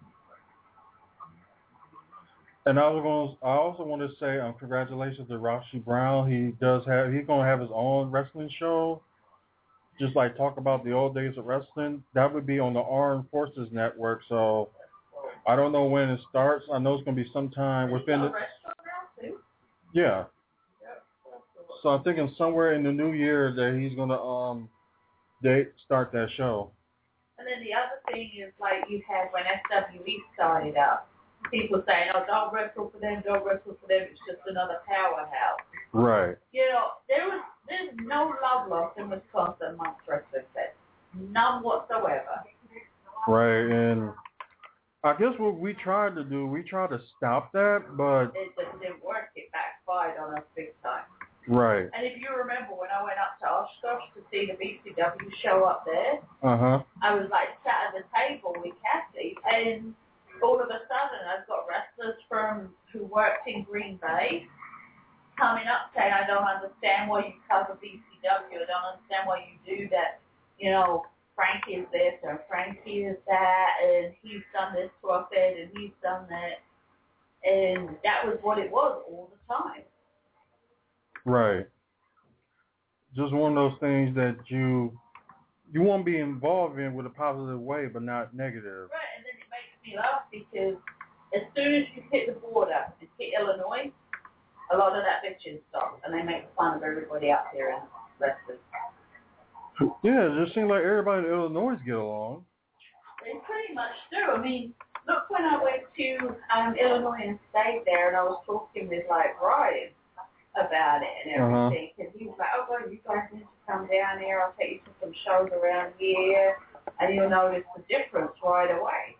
And I was going. I also want to say, um, congratulations to Rashi Brown. He does have. He's going to have his own wrestling show. Just like talk about the old days of wrestling. That would be on the Armed Forces Network. So I don't know when it starts. I know it's going to be sometime within the. Restaurant now too? Yeah. So I'm thinking somewhere in the new year that he's going to um, they start that show. And then the other thing is like you had when S W E started up. People saying, oh, don't wrestle for them, don't wrestle for them, it's just another powerhouse. Right. You know, there was there's no love lost in Wisconsin amongst wrestling fans. None whatsoever. Right, and I guess what we tried to do, we tried to stop that, but... It just didn't work. It backfired on us big time. Right. And if you remember when I went up to Oshkosh to see the B C W show up there, Uh-huh. I was like sat at the table with Kathy, and all of a sudden I've got wrestlers from who worked in Green Bay coming up saying, I don't understand why you cover B C W, I don't understand why you do that. You know, Frankie is this and Frankie is that, and he's done this to our fed and he's done that. And that was what it was all the time. Right. Just one of those things that you you want to be involved in with a positive way, but not negative. Right, and then it makes me laugh because as soon as you hit the border and hit Illinois, a lot of that bitching stops, and they make fun of everybody out there and wrestlers. Yeah, it just seems like everybody in Illinois get along. They pretty much do. I mean, look when I went to um, Illinois and stayed there, and I was talking with like Ryan about it and everything, and uh-huh. he was like, "Oh, well, you guys need to come down here. I'll take you to some shows around here, and you'll notice the difference right away."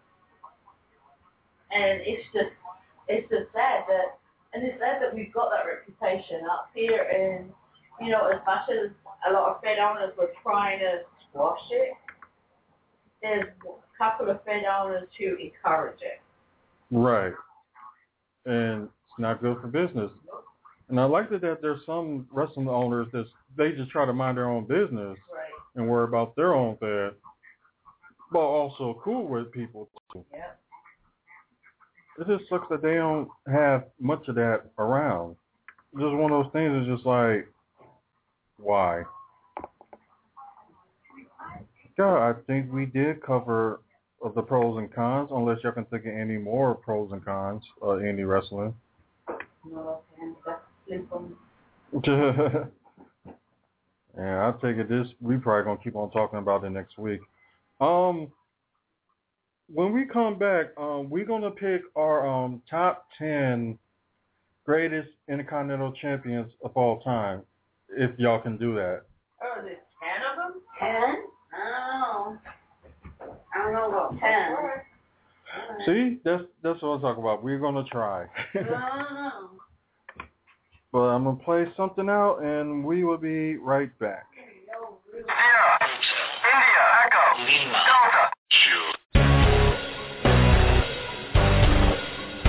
And it's just, it's just sad that, and it's sad that we've got that reputation up here, and you know, as much as a lot of Fed owners were trying to squash it, there's a couple of Fed owners who encourage it. Right. And it's not good for business. And I like that, that there's some wrestling owners that they just try to mind their own business right. and worry about their own Fed, but also cool with people too. Yep. It just sucks that they don't have much of that around. Just one of those things is just like, why? Yeah, I think we did cover of the pros and cons, unless y'all can think of any more pros and cons of indie wrestling. No, and that's simple. Yeah, I take it this, we probably going to keep on talking about it next week. Um, when we come back, um, we're going to pick our um, top ten greatest Intercontinental Champions of all time, if y'all can do that. Oh, there's ten of them? Ten? Oh. I don't know about ten. See, that's that's what I'm talking about. We're going to try. I don't know. But I'm going to play something out, and we will be right back. Sierra, India, Echo, Lima, Delta, shoot.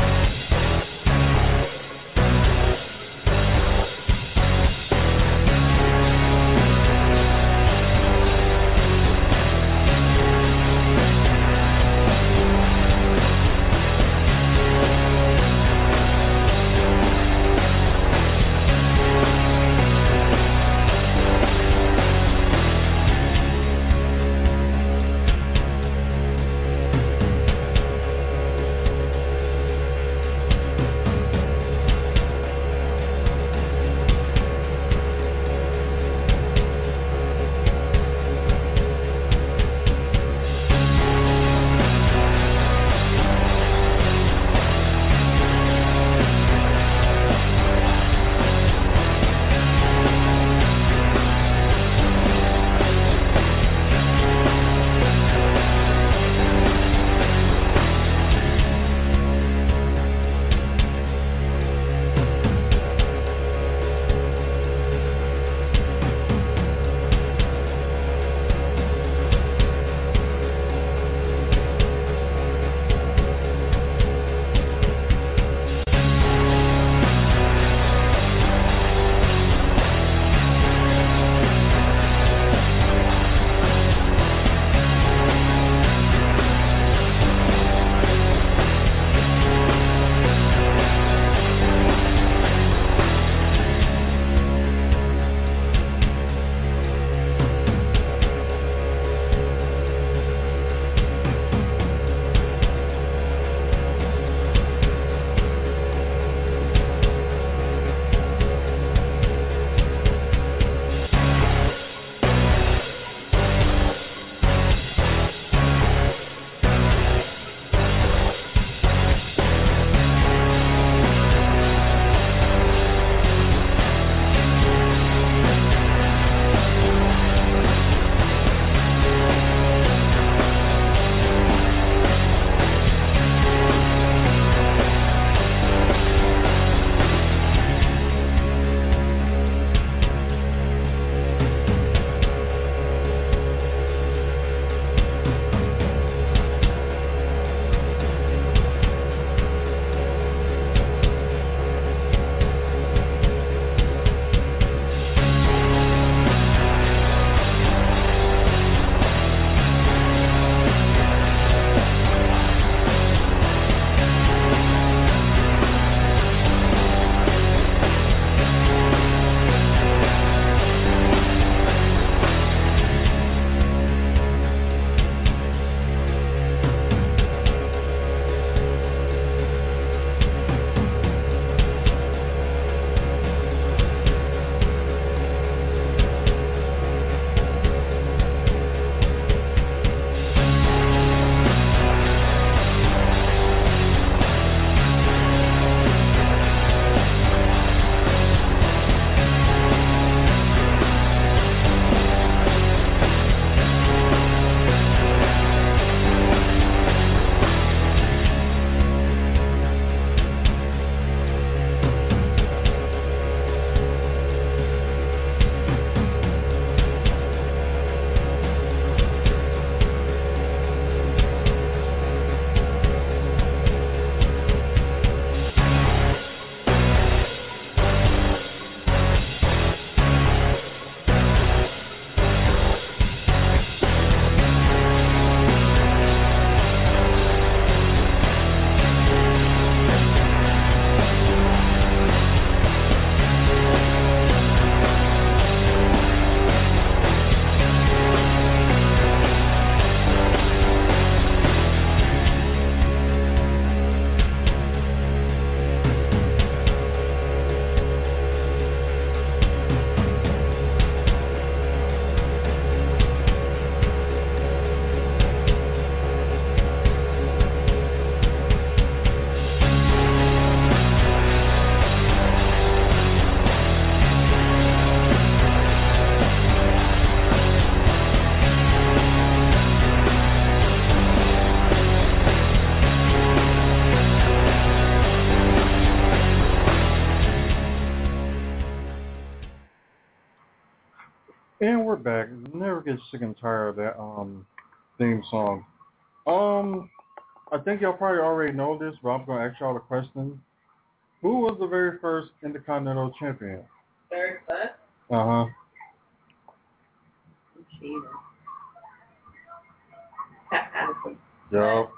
And we're back. Never get sick and tired of that um theme song. Um, I think y'all probably already know this, but I'm gonna ask y'all a question. Who was the very first Intercontinental Champion? Very first. Uh huh. Jesus. Pat Patterson. Yup.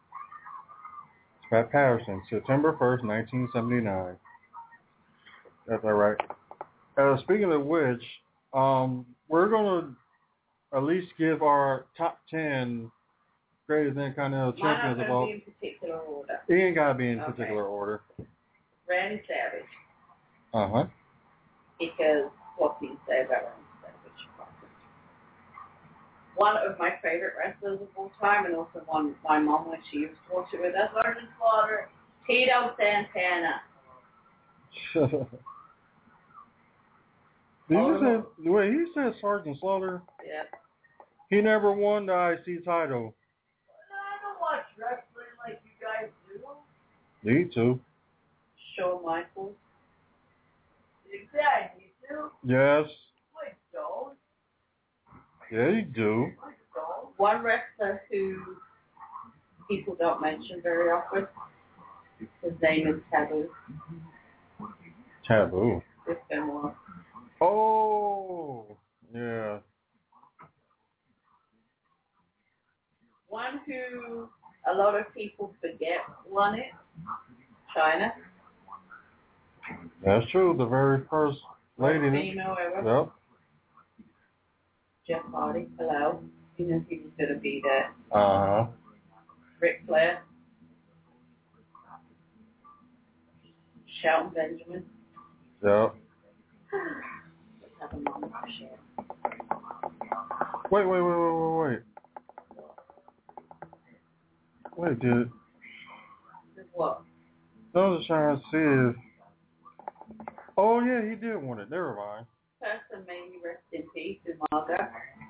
Pat Patterson, September first, nineteen seventy-nine. That's all right. Uh, speaking of which, um, we're gonna at least give our top ten greatest Intercontinental Mine champions are of going all. to be in particular order. It ain't gotta be in Okay. particular order. Randy Savage, Uh huh. because what can you say about Randy Savage? One of my favorite wrestlers of all time, and also one my mom when she used to watch it with us, Sergeant Slaughter, Tito Santana. Did you Oh. say, wait, he said Sergeant Slaughter? Yeah. He never won the I C title. I don't watch wrestling like you guys do. Need to. Shawn Michaels. Exactly, too. Yes. Wait, don't. Yeah, you do. One wrestler who people don't mention very often, his name is Taboo. Taboo. It's been one. Oh, yeah. One who a lot of people forget won it, China. That's true. The very first lady. Female ever. Yep. Jeff Hardy, hello. You knew he was going to be there. Uh huh. Ric Flair. Shelton Benjamin. Yep. Let's have a moment to share. Wait, wait, wait, wait, wait, wait. Wait, dude. This what? I was just trying to see if. Oh, yeah, he did win it. Never mind. Person maybe rest in peace, his mother.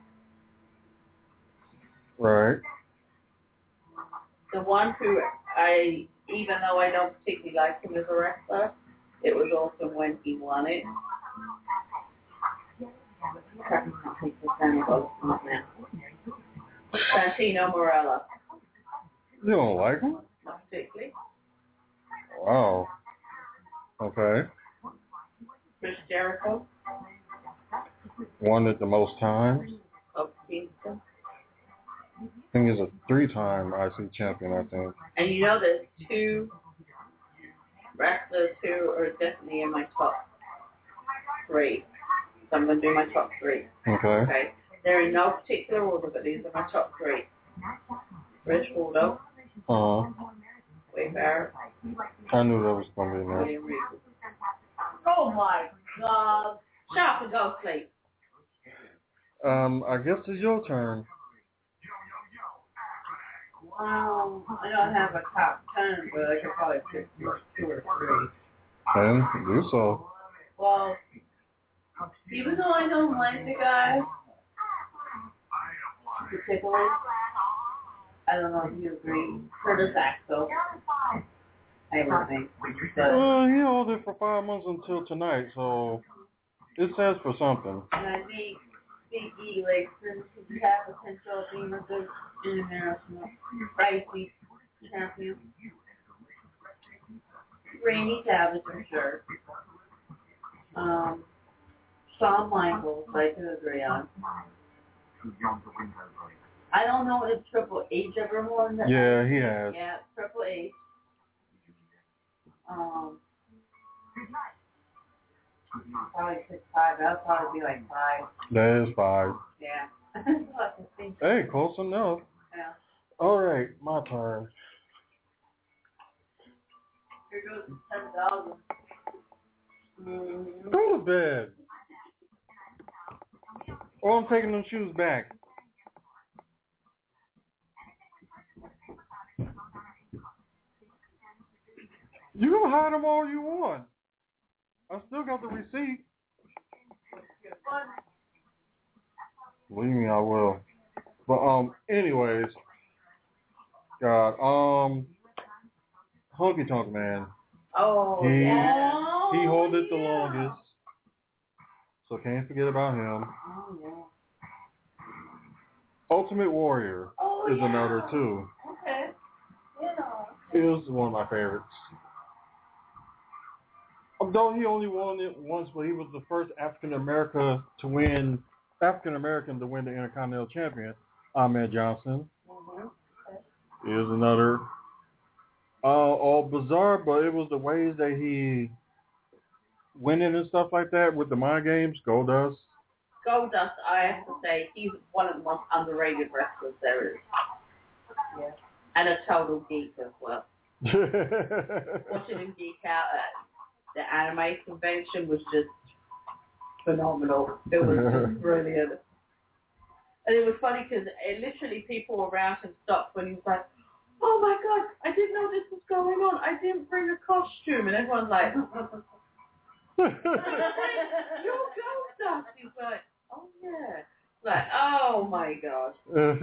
Right. The one who I, even though I don't particularly like him as a wrestler, it was awesome when he won it. I can't think of his name, but it's not now. Santino Morella. You don't like him? Not particularly. Wow. Okay. Chris Jericho. Won it the most times. Of Kingston. I think he's a three-time I C champion, I think. And you know there's two wrestlers who are definitely in my top three. So I'm going to do my top three. Okay. Okay. They're in no particular order, but these are my top three. Rich Waldo. Uh-huh. Wade Barrett. I knew that was going to be in there. William Regal. Oh my God. Shut up and go sleep. Um, I guess it's your turn. Wow. I don't have a top ten, but I could probably pick two or three. And do so. Well, even though I don't like the guy, particularly, I don't know if you agree. Curtis Axel. I would think. But, Well, he held it for five months until tonight, so it says for something. and I think Big E, like, since he has potential of being a good international spicy champion. Randy Savage, I'm sure. Um, Shawn Michaels, I can agree on. I don't know if Triple H ever won that. Yeah, he has. Yeah, Triple H. Um, probably six five. That'll probably be like five. That is five. Yeah. I'll have to think. Hey, close enough. Yeah. All right, my turn. Here goes the ten thousand. Mm-hmm. Go to bed. Oh, I'm taking them shoes back. You can hide them all you want. I still got the receipt. Believe me, I will. But um, anyways, God, um, Honky Tonk Man. Oh, He yeah. he hold it the yeah. longest. So can't forget about him. Oh, yeah. Ultimate Warrior Oh, is yeah. another too. Okay. You know. He was one of my favorites. Although he only won it once, but he was the first African American to win African American to win the Intercontinental Champion. Ahmed Johnson Mm-hmm. is another. Uh, all bizarre, but it was the ways that he winning and stuff like that with the mind games. Goldust. Goldust, I have to say, he's one of the most underrated wrestlers there is. Yeah. And a total geek as well. Watching him geek out at the anime convention was just phenomenal. It was just brilliant. And it was funny because literally people around him stopped when he was like, oh my God, I didn't know this was going on. I didn't bring a costume. And everyone's like, you're Goldust. He's like, oh yeah. Like, oh my gosh.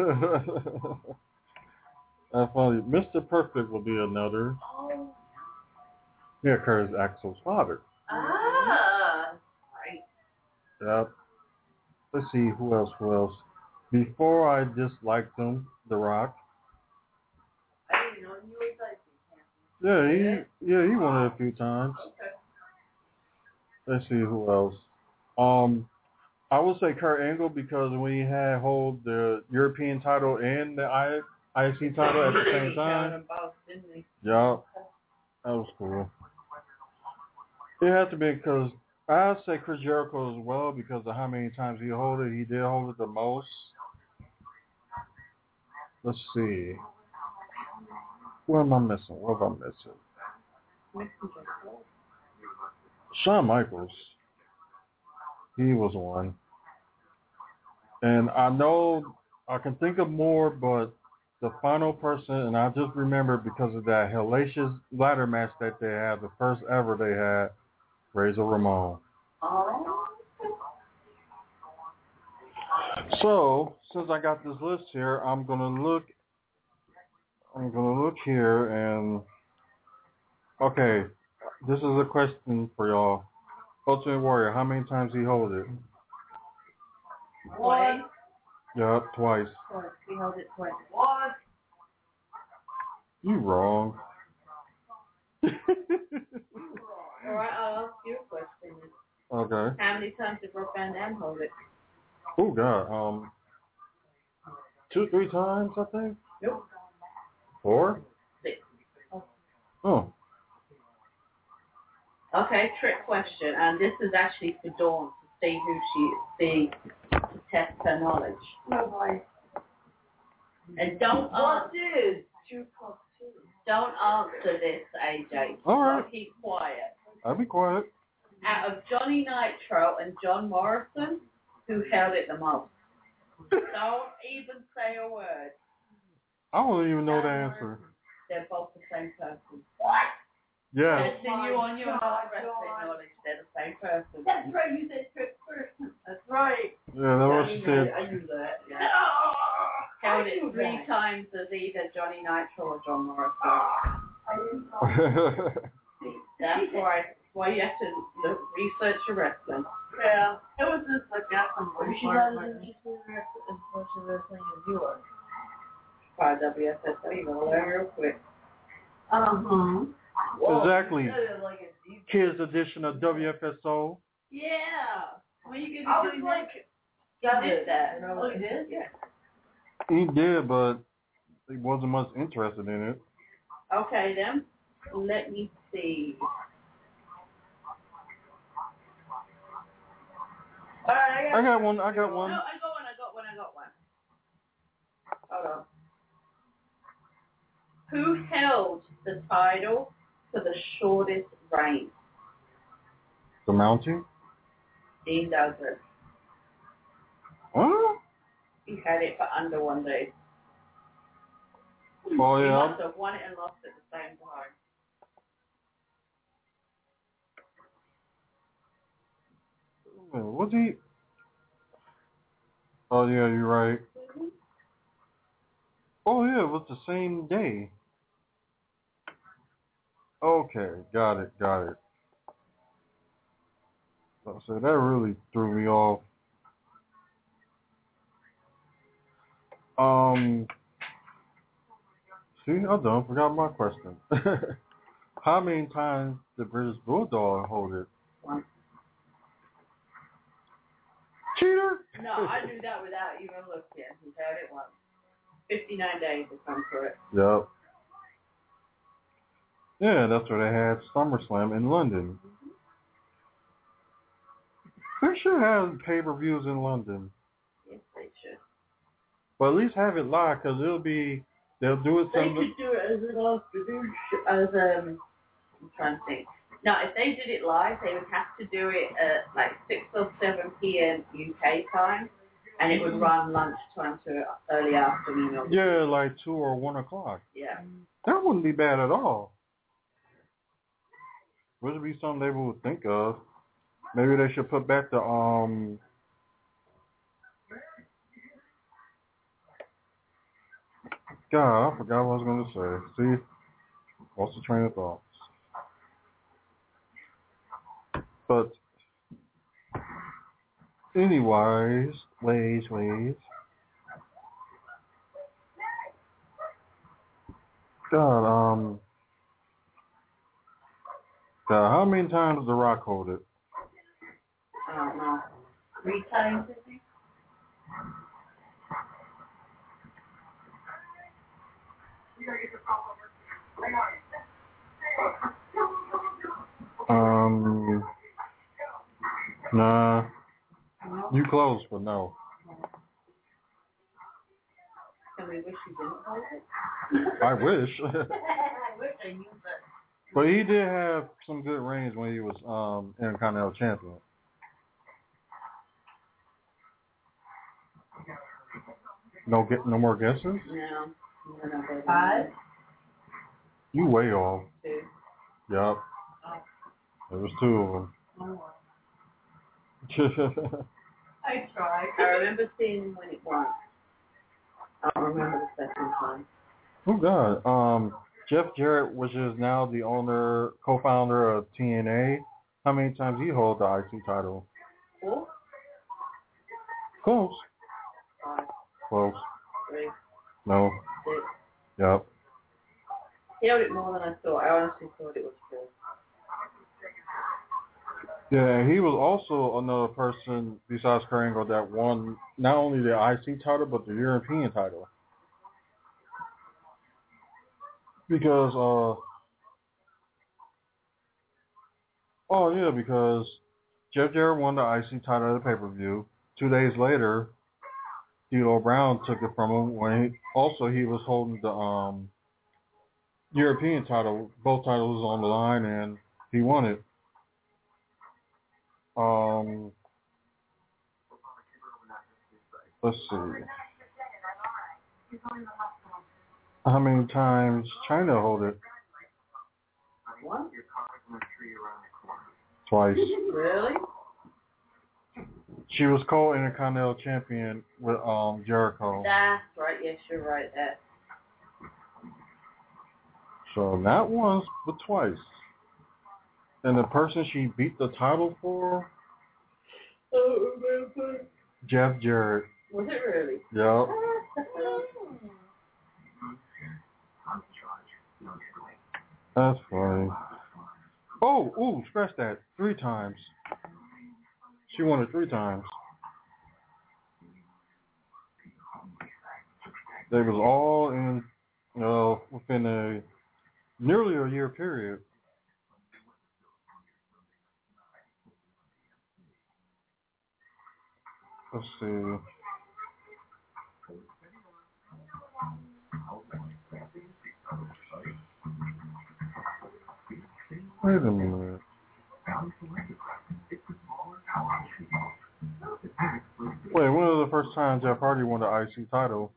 That's funny. Mister Perfect will be another. Oh. Yeah, Curtis Axel's father. Ah. Right. Yep. Let's see, who else, who else? Before I disliked him, The Rock. I didn't know you were like Yeah, he yeah, he won it a few times. Okay. Let's see who else. Um I would say Kurt Angle because when he had hold the European title and the I I C title at the same time. Yeah, that was cool. It had to be because I'd say Chris Jericho as well because of how many times he held it. He did hold it the most. Let's see. What am I missing? What am I missing? Shawn Michaels. He was one. And I know I can think of more, but the final person, and I just remember because of that hellacious ladder match that they had, the first ever they had, Razor Ramon. Oh. So, since I got this list here, I'm gonna look. I'm gonna look here and. Okay, this is a question for y'all. Ultimate Warrior, how many times he hold it? Twice. Yep, twice. Twice. He held it twice. What? You wrong. All right, I'll ask you a question. Okay. How many times did Rob Van Dam hold it? Oh God, um, two, three times I think. Nope. Four. Six. Oh. Okay, trick question, and this is actually for Dawn to see who she see to test her knowledge. No boy. And don't What answer. is two plus two? Don't answer this, A J. All right. So keep quiet. I'll be quiet. Out of Johnny Nitro and John Morrison, who held it the most? Don't even say a word. I don't even know the answer. They're both the same person. Yeah. Testing you on your God, wrestling God. knowledge. They're the same person. That's right, you said trick first. That's right. Yeah, that's what I she knew- said. I knew that. Yeah. Oh, Held I it knew three that. times as either Johnny Nitro or John Morrison. I didn't know. That's why, why you have to look, research your wrestling. Yeah, it was just like that from one She's part. not as interested in wrestling, as much in wrestling as you are. Try W F S O, you're going to learn real quick. Uh-huh. Exactly. Like a deep- Kids edition of W F S O. Yeah. Well, you can I was do like, that. You did that. oh, you did? Yeah. He did, but he wasn't much interested in it. Okay, then. Let me see. All right, I got one. I got No, one. I got one, I got one, I got one. Hold on. Who held the title for the shortest reign? The Mountie. Dean Douglas. Huh? He had it for under one day. Oh He yeah. must have won it and lost it at the same time. Was he? Oh yeah, you're right. Oh yeah, it was the same day. Okay, got it, got it. So I said that really threw me off. Um, see, I done forgot my question. How many times did British Bulldog hold it? One. Cheater! No, I knew that without even looking. He held it once. fifty-nine days to come for it. Yep. Yeah, that's where they had SummerSlam in London. They should have pay-per-views in London. Yes, they should. But at least have it live, because it'll be, they'll do it They some... could do it as an afternoon show, as um, I'm trying to think. No, if they did it live, they would have to do it at like six or seven p.m. U K time, and it would run lunchtime to early afternoon. Or Yeah, like two or one o'clock. Yeah. That wouldn't be bad at all. Would be something they would think of. Maybe they should put back the um. God, I forgot what I was gonna say. See, lost the train of thoughts. But anyways, ways, ways. God, um, God, how many times does The Rock hold it? I don't know. Three times, I think. Um, nah. No. You close, but no. And we wish you didn't hold it. I wish. I wish I knew that. But he did have some good reigns when he was um Intercontinental Champion. No get no more guesses? No. No, no, no. Five? You way off. Two. Yup. Oh. There was two of them. Oh. I tried. I remember seeing him when it won. I don't remember the second time. Oh God. Um, Jeff Jarrett, which is now the owner, co-founder of T N A. How many times he hold the I C title? Four? Close. Five. Close. Three. No. Six. Yep. He held it more than I thought. I honestly thought it was four. Yeah, he was also another person besides Kurt Angle that won not only the I C title but the European title. Because, uh, oh yeah, because Jeff Jarrett won the I C title at the pay-per-view. Two days later, D'Lo Brown took it from him when he, also he was holding the um, European title. Both titles on the line, and he won it. Um, let's see. How many times China hold it? One? Twice. Really? She was co-Intercontinental Champion with um Jericho. That's right. Yes, you're right there. So not once, but twice. And the person she beat the title for? Oh, remember. Jeff Jarrett. Was it really? Yep. That's funny. Oh, ooh, scratch that. Three times. She won it three times. They was all in, you know, within a nearly a year period. Let's see. Wait a minute. Wait, when was the first time Jeff Hardy won the I C title?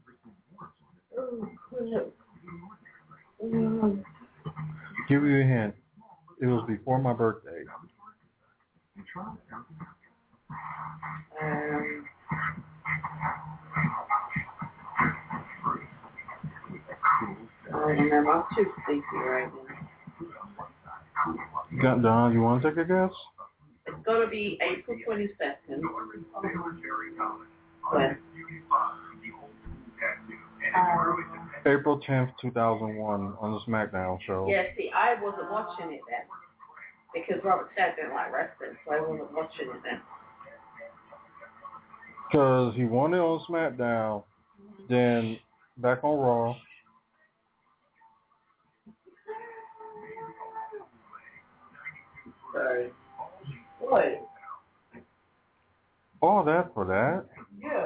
Give you a hint. It was before my birthday. Um, I don't remember. I'm too sleepy right now. Got Don, you want to take a guess? It's got to be April twenty-second. When? Um, April tenth, two thousand one, on the SmackDown show. yeah, see, I wasn't watching it then. Because Robert said didn't like wrestling, so I wasn't watching it then. Because he won it on SmackDown, then back on Raw. Sorry. What? All that for that. Yeah.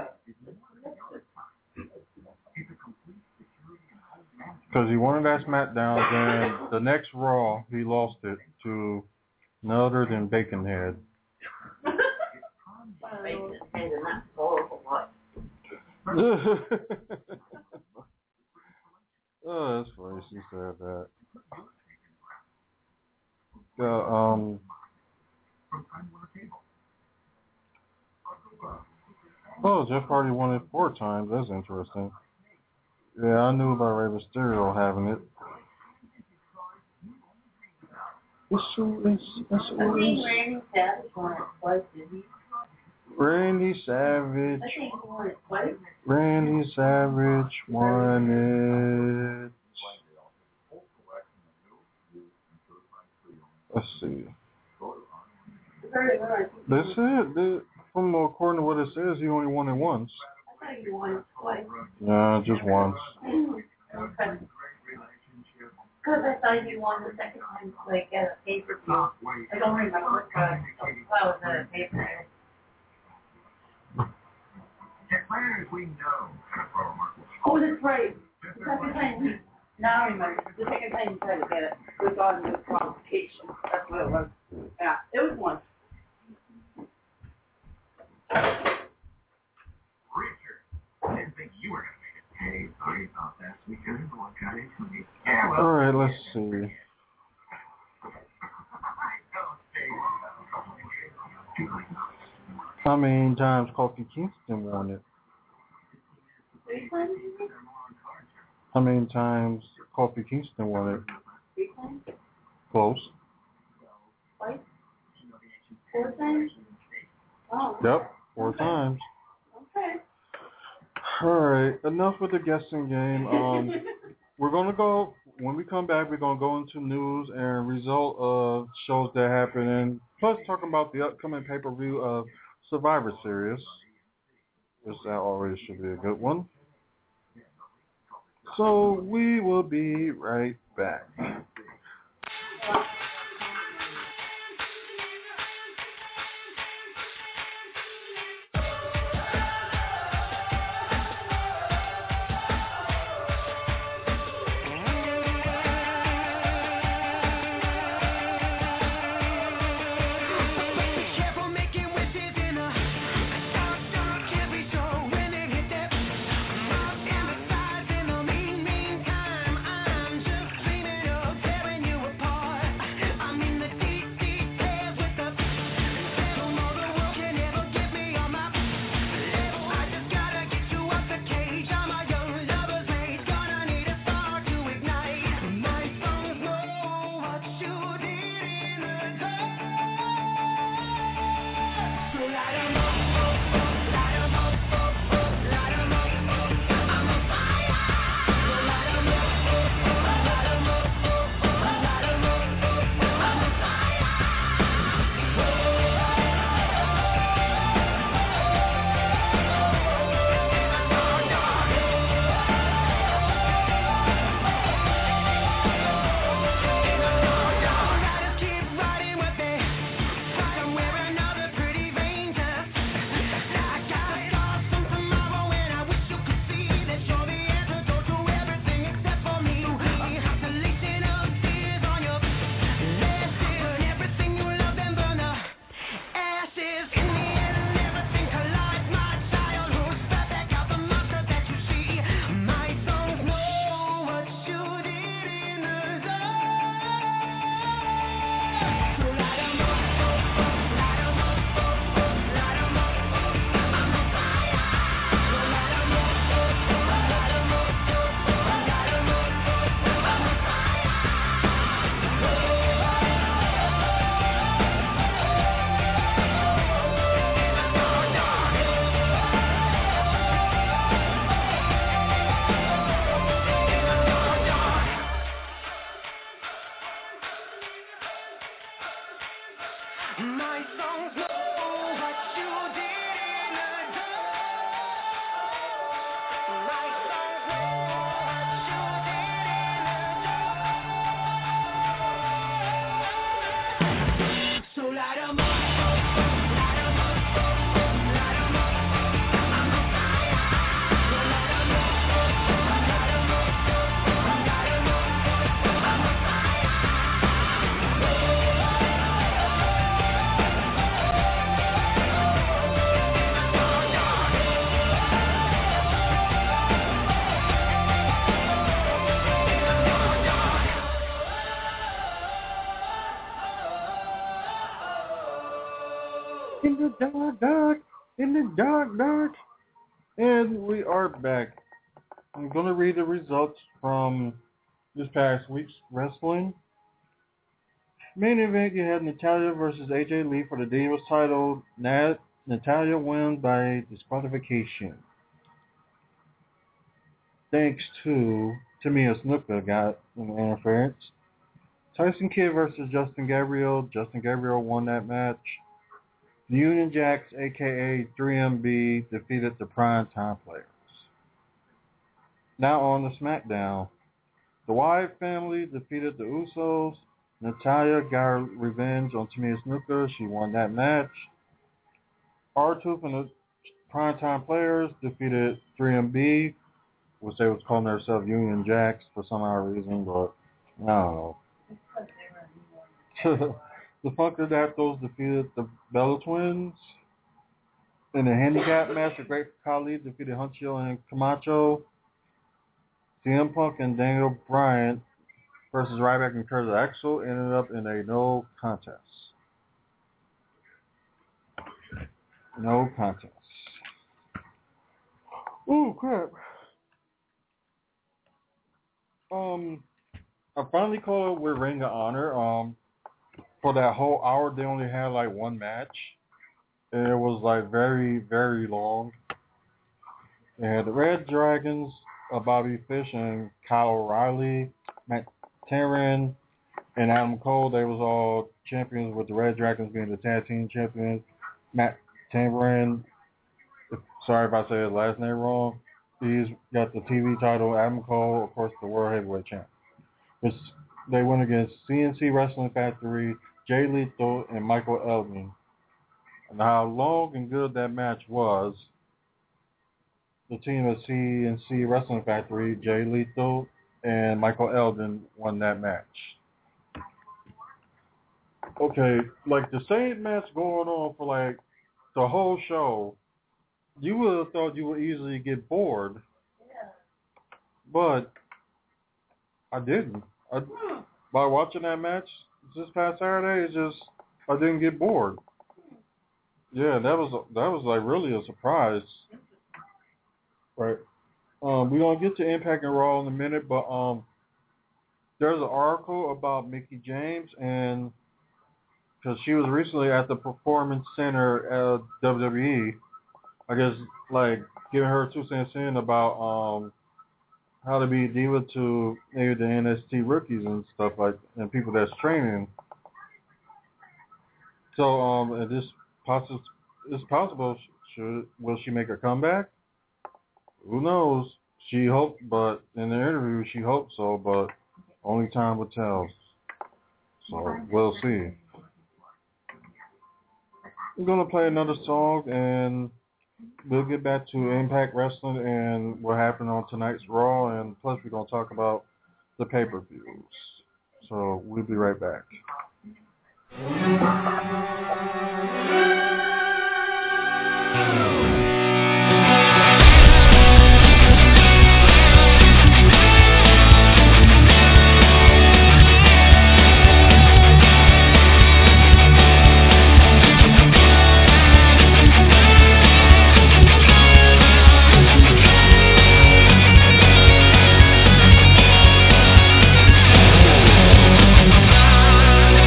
Because he won it at SmackDown, then the next Raw, he lost it to none other than Baconhead. Baconhead, and that's horrible. What? Oh, that's funny she said that. Yeah, um... Oh, Jeff Hardy won it four times. That's interesting. Yeah, I knew about Rey Mysterio having it. It's so, it's, it's, I think Randy Savage won it twice, did he? Randy Savage. I think he won it twice. Randy Savage won it. Let's see. That's it. The, from according to what it says, he only won it once. I thought he won it twice. Nah, just once. Okay. Because I thought he won the second time, like, at a pay-per-view. I don't remember what the, oh, it was at a pay-per-view. Oh, that's right. The second time he, now I remember. The second time he tried to get it was on the qualification. That's what it was. Yeah, it was one. All right, let's see. How many times Kofi Kingston won it? Three times? How many times Kofi Kingston won it? Three times? Close. Twice? Four times? Oh. Yep, four times. Okay. All right, enough with the guessing game. Um, we're gonna go when we come back. We're gonna go into news and result of shows that happen, and plus talk about the upcoming pay-per-view of Survivor Series, which that already should be a good one. So we will be right back. My songs know what you did in the dark. My songs know what you did in the dark. So light 'em up, light 'em up, light 'em up. I'm on fire. So light 'em up, light 'em up, light 'em up. I'm on fire. In the dark, dark, in the dark, dark. And we are back. I'm going to read the results from this past week's wrestling. Main event, you had Natalya versus A J Lee for the Divas title. Nat, Natalya wins by disqualification. Thanks to Tamina Snuka got an interference. Tyson Kidd versus Justin Gabriel. Justin Gabriel won that match. The Union Jacks, a k a three M B, defeated the Prime Time Players. Now on to SmackDown. The Wyatt family defeated the Usos. Natalya got revenge on Tamina Snuka. She won that match. R-Truth and the Prime Time Players defeated three M B, which they was calling themselves Union Jacks for some odd reason, but I don't know. The Funkadactyls defeated the Bella Twins. In a handicap match, the Great Khali defeated Huncho and Camacho. C M Punk and Daniel Bryan versus Ryback and Curtis Axel ended up in a no contest. No contest. Ooh, crap. Um, I finally called with Ring of Honor. Um, for that whole hour, they only had like one match. And it was like very, very long. They had the Red Dragons, uh, Bobby Fish and Kyle O'Reilly, Matt Taven, and Adam Cole. They was all champions, with the Red Dragons being the tag team champions. Matt Taven, sorry if I say his last name wrong, he's got the T V title. Adam Cole, of course, the World Heavyweight Champ. Which they went against C N C Wrestling Factory, Jay Lethal, and Michael Elgin. And how long and good that match was, the team of C N C Wrestling Factory, Jay Lethal, and Michael Elgin won that match. Okay, like the same match going on for like the whole show, you would have thought you would easily get bored. Yeah. But I didn't. I, by watching that match this past Saturday, it's just I didn't get bored. Yeah, that was that was like really a surprise. Right. Um, we're gonna get to Impact and Raw in a minute, but um, there's an article about Mickie James, and because she was recently at the Performance Center at W W E, I guess like giving her two cents in about um how to be a diva to maybe the N X T rookies and stuff like, and people that's training. So um, is this possible? It's possible. Should will she make a comeback? Who knows? She hoped, but in the interview she hoped so, but only time will tell. So we'll see. We're gonna play another song, and we'll get back to Impact Wrestling and what happened on tonight's Raw, and plus we're gonna talk about the pay-per-views. So we'll be right back. Thank you.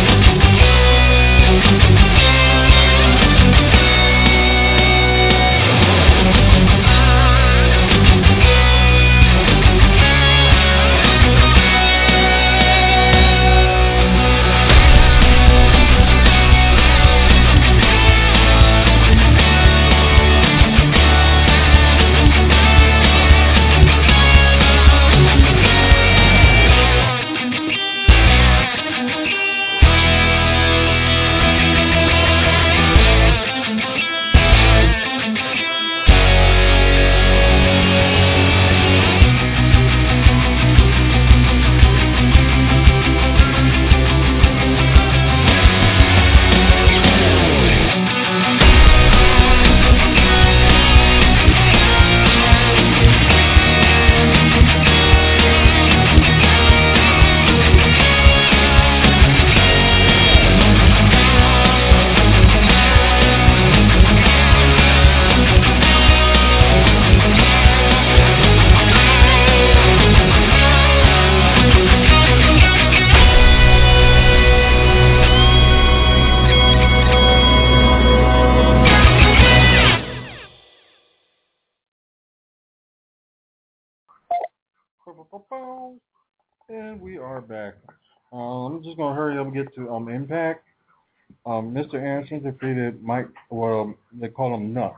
And we are back. Um, I'm just gonna hurry up and get to um Impact. Um, Mister Anderson defeated Mike. Well, they call him Nux.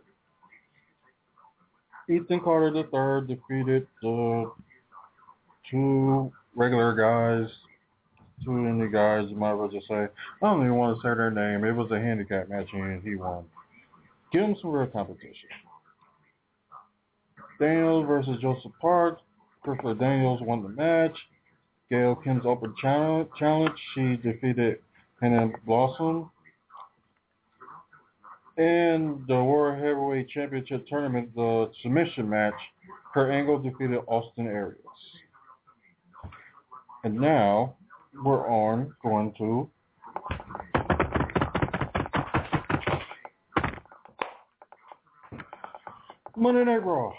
Ethan Carter the third defeated the two regular guys, two indie guys. You might as well just say. I don't even want to say their name. It was a handicap match and he won. Give him some real competition. Daniels versus Joseph Park. Christopher Daniels won the match. Gail Kim's open challenge. She defeated Hannah Blossom. In the World Heavyweight Championship Tournament, the submission match, Kurt Angle defeated Austin Aries. And now we're on going to Monday Night Raw.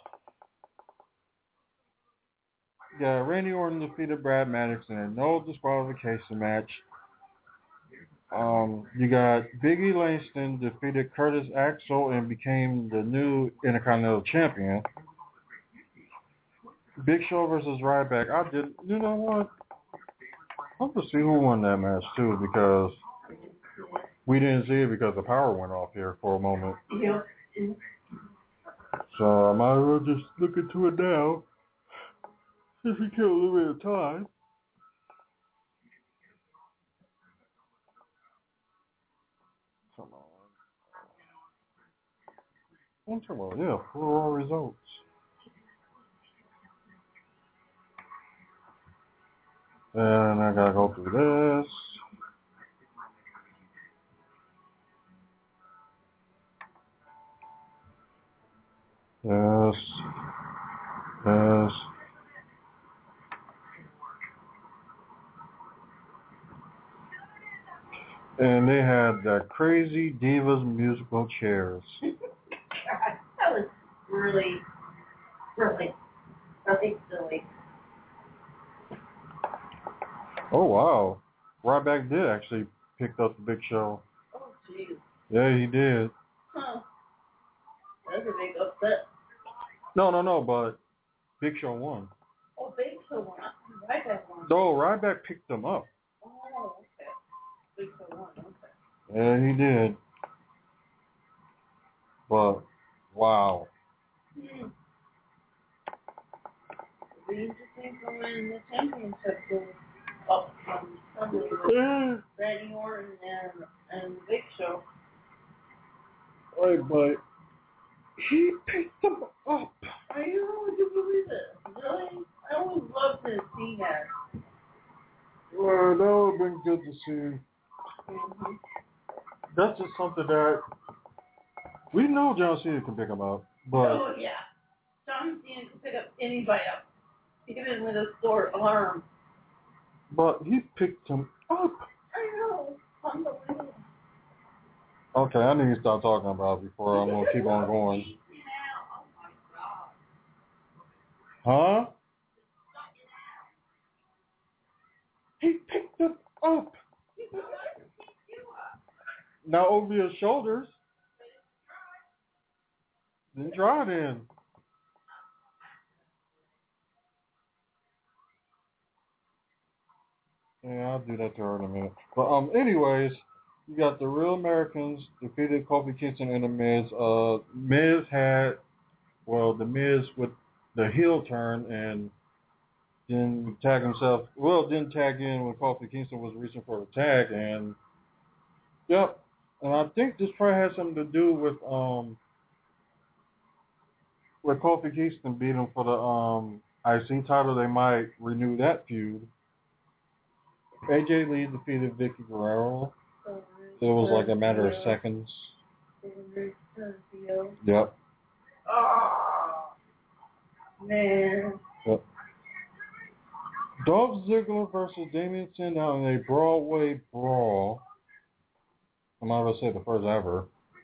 Yeah, Randy Orton defeated Brad Maddox in a no disqualification match. Um, you got Big E Langston defeated Curtis Axel and became the new Intercontinental Champion. Big Show versus Ryback. I did. You know what? I'm gonna see who won that match too because we didn't see it because the power went off here for a moment. Yeah. So I might as well just look into it now. If we kill a little bit of time. Come on. Come on, yeah, full raw results. And I gotta go through this. Yes. Yes. And they had the Crazy Divas musical chairs. That was really, really, really silly. Oh, wow. Ryback did actually pick up the Big Show. Oh, jeez. Yeah, he did. Huh. That's a big upset. No, no, no, but Big Show won. Oh, Big Show won. Ryback won. No, Ryback picked them up. Oh, okay. Big Show won. Okay. Yeah, he did. But, wow. Hmm. The interesting for winning the championship was up from Sunday with Yeah. Randy Orton and, and Big Show. Right, but he picked them up. I really do believe it. Really? I always loved to see that. Well, that would have been good to see. Mm-hmm. That's just something that we know John Cena can pick them up, but Oh, yeah. John Cena can pick up anybody up, even with a sore arm. but he picked them up. I know. Unbelievable. Okay, I need to stop talking about it before I'm gonna keep on going. Oh, my God. Huh? He picked them up. Now over your shoulders. Then try it in. Yeah, I'll do that to her in a minute. But um, anyways, you got the Real Americans defeated Kofi Kingston and the Miz. Uh, Miz had, well, the Miz with the heel turn and then tag himself. Well, didn't tag in when Kofi Kingston was reaching for the tag, and yep. And I think this probably has something to do with um, with Kofi Kingston beat him for the um I C title. They might renew that feud. A J Lee defeated Vicky Guerrero. It was like a matter of seconds. Yep. Oh, man. Yep. Dolph Ziggler versus Damien Sandow in a Broadway brawl. I'm not going to say the first ever.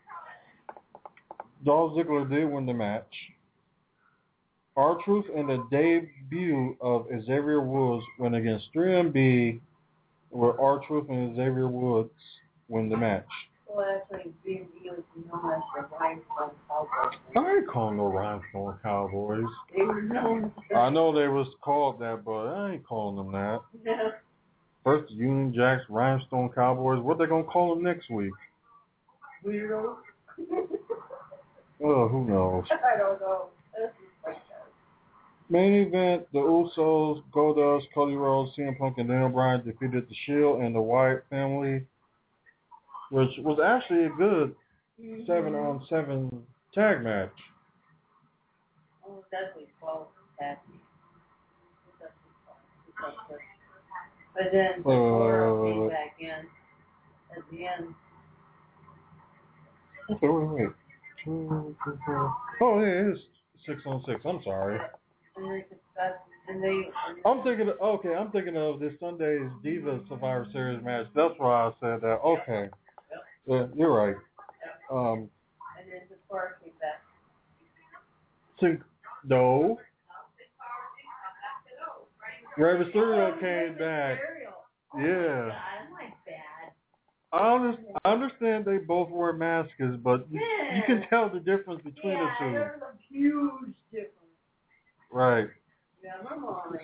Dolph Ziggler did win the match. R-Truth and the debut of Xavier Woods went against three M B, where R-Truth and Xavier Woods win the match. Well, that's when being used known as the Rhinestone Cowboys. I ain't calling no Rhinestone Cowboys. They were known as I know they was called that, but I ain't calling them that. yeah. First, Union Jacks, Rhinestone Cowboys. What they gonna call them next week? Weirdos. Well, who knows? I don't know. That's just like that. Main event, the Usos, Goldust, Cody Rhodes, C M Punk, and Daniel Bryan defeated the Shield and the Wyatt family, which was actually a good Mm-hmm. seven-on-seven tag match. Oh, definitely twelve happy. But then the Laura came Uh, back in at the end. Okay, wait, wait. Two, two, four. Oh, yeah, it is six on six. I'm sorry. And they discussed, and they. And I'm thinking of, okay, I'm thinking of this Sunday's Diva Survivor Series match. That's why I said that. Okay. Yeah, you're right. Um, and then the Laura came back. so, no. Rey Mysterio came back. Yeah. I'm like bad. I, under, I understand they both wear masks, but you, you can tell the difference between Yeah, the two. there's a huge difference. Right. Yeah, I'm on.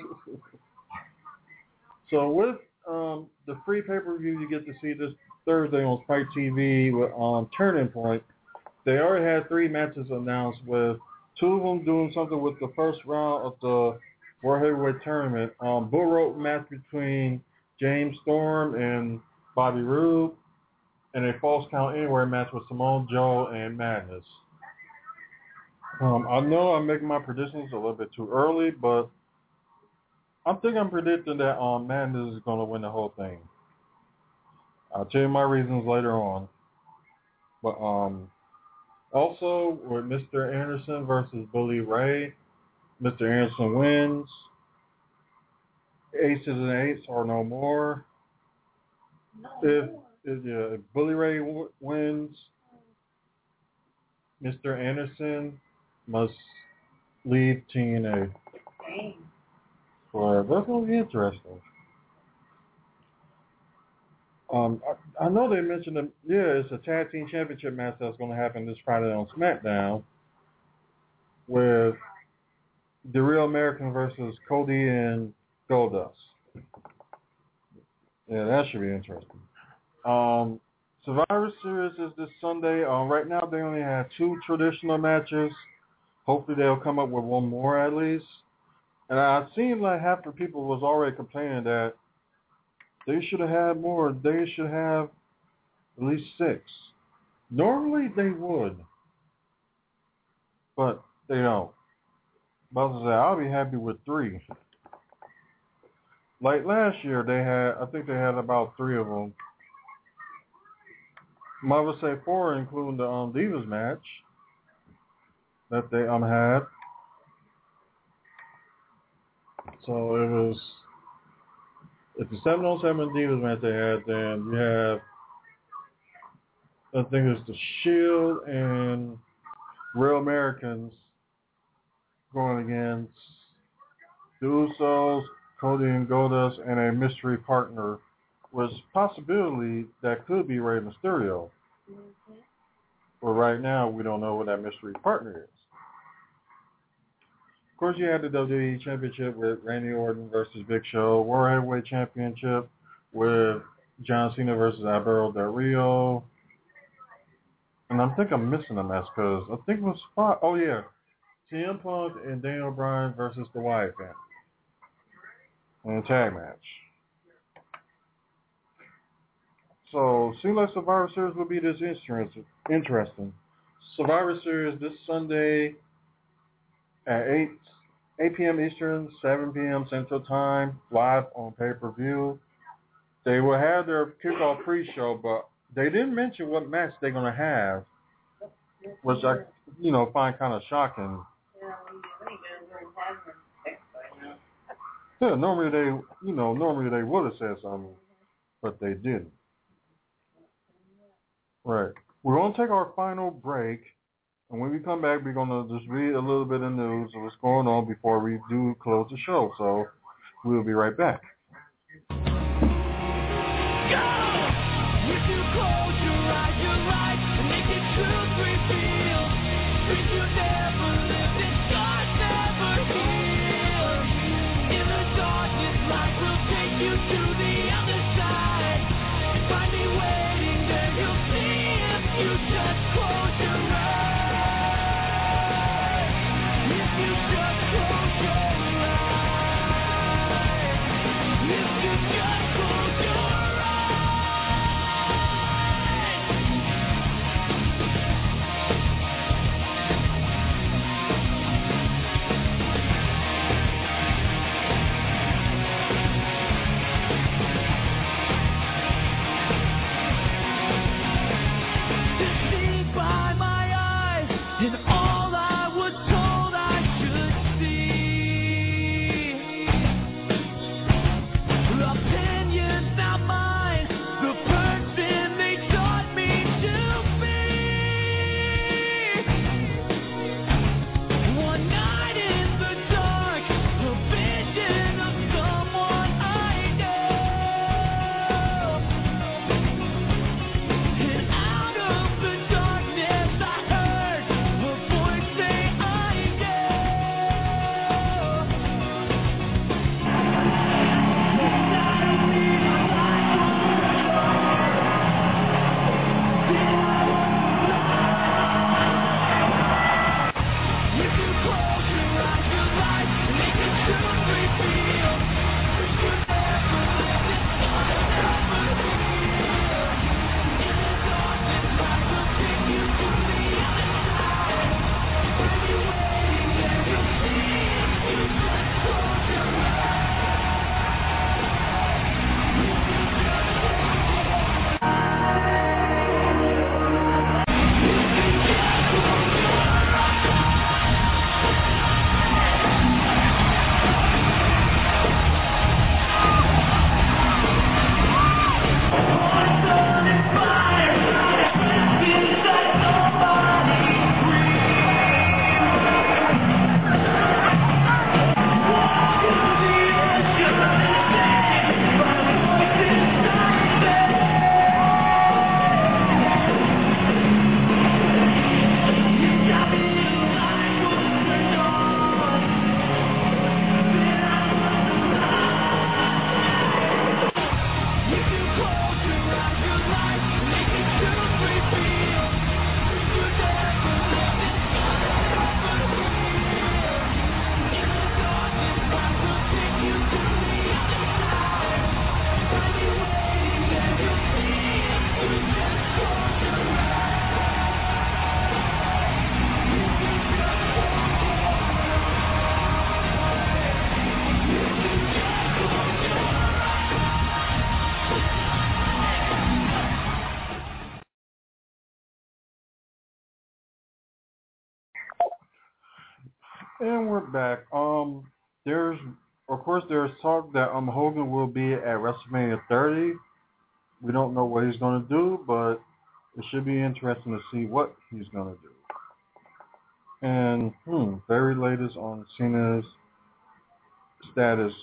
So with um, the free pay-per-view you get to see this Thursday on Spike T V with, on Turning Point, they already had three matches announced, with two of them doing something with the first round of the World Heavyweight Tournament. Um, bull rope match between James Storm and Bobby Roode, and a Falls Count Anywhere match with Samoa Joe and Madness. Um, I know I'm making my predictions a little bit too early, but I think I'm predicting that um, Madness is going to win the whole thing. I'll tell you my reasons later on. But um, also with Mister Anderson versus Bully Ray, Mister Anderson wins. Aces and eights are no more. No. If, if, yeah, if Bully Ray w- wins, Mister Anderson must leave T N A. Dang. Well, that's going to be interesting. Um, I, I know they mentioned, that, yeah, it's a tag team championship match that's going to happen this Friday on SmackDown with The Real American versus Cody and Goldust. Yeah, that should be interesting. Um, Survivor Series is this Sunday. Um, right now they only have two traditional matches. Hopefully they'll come up with one more at least. And I seen like half the people was already complaining that they should have had more. They should have at least six. Normally they would, but they don't. But I was say, I'll be happy with three. Like last year, they had, I think they had about three of them. I would say four, including the um, Divas match that they um had. So it was, if the seven on seven Divas match they had, then you have, I think it's the Shield and Real Americans going against the Usos, Cody and Goldust, and a mystery partner, was possibility that could be Rey Mysterio. Mm-hmm. But right now, we don't know what that mystery partner is. Of course, you had the W W E Championship with Randy Orton versus Big Show, World Heavyweight Championship with John Cena versus Alberto Del Rio. And I think I'm missing a match because I think it was five. Oh, yeah. C M Punk and Daniel Bryan versus the Wyatt family in a tag match. So, seems like Survivor Series will be this interesting. Survivor Series this Sunday at eight p.m. Eastern, seven p.m. Central Time, live on pay-per-view. They will have their kickoff pre-show, but they didn't mention what match they're going to have, which I, you know, find kind of shocking. Yeah, we even have them fixed by now. Yeah, normally they, you know, normally they would have said something, but they didn't. Right. We're going to take our final break, and when we come back, we're going to just read a little bit of news of what's going on before we do close the show. So we'll be right back. If you close your eyes, you'll And we're back. Um, there's, of course, there's talk that um Hogan will be at WrestleMania thirty. We don't know what he's going to do, but it should be interesting to see what he's going to do. And hmm, very latest on Cena's status.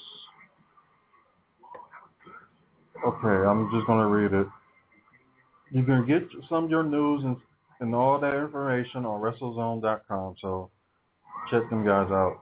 Okay, I'm just going to read it. You can get some of your news and, and all that information on WrestleZone dot com. So check them guys out.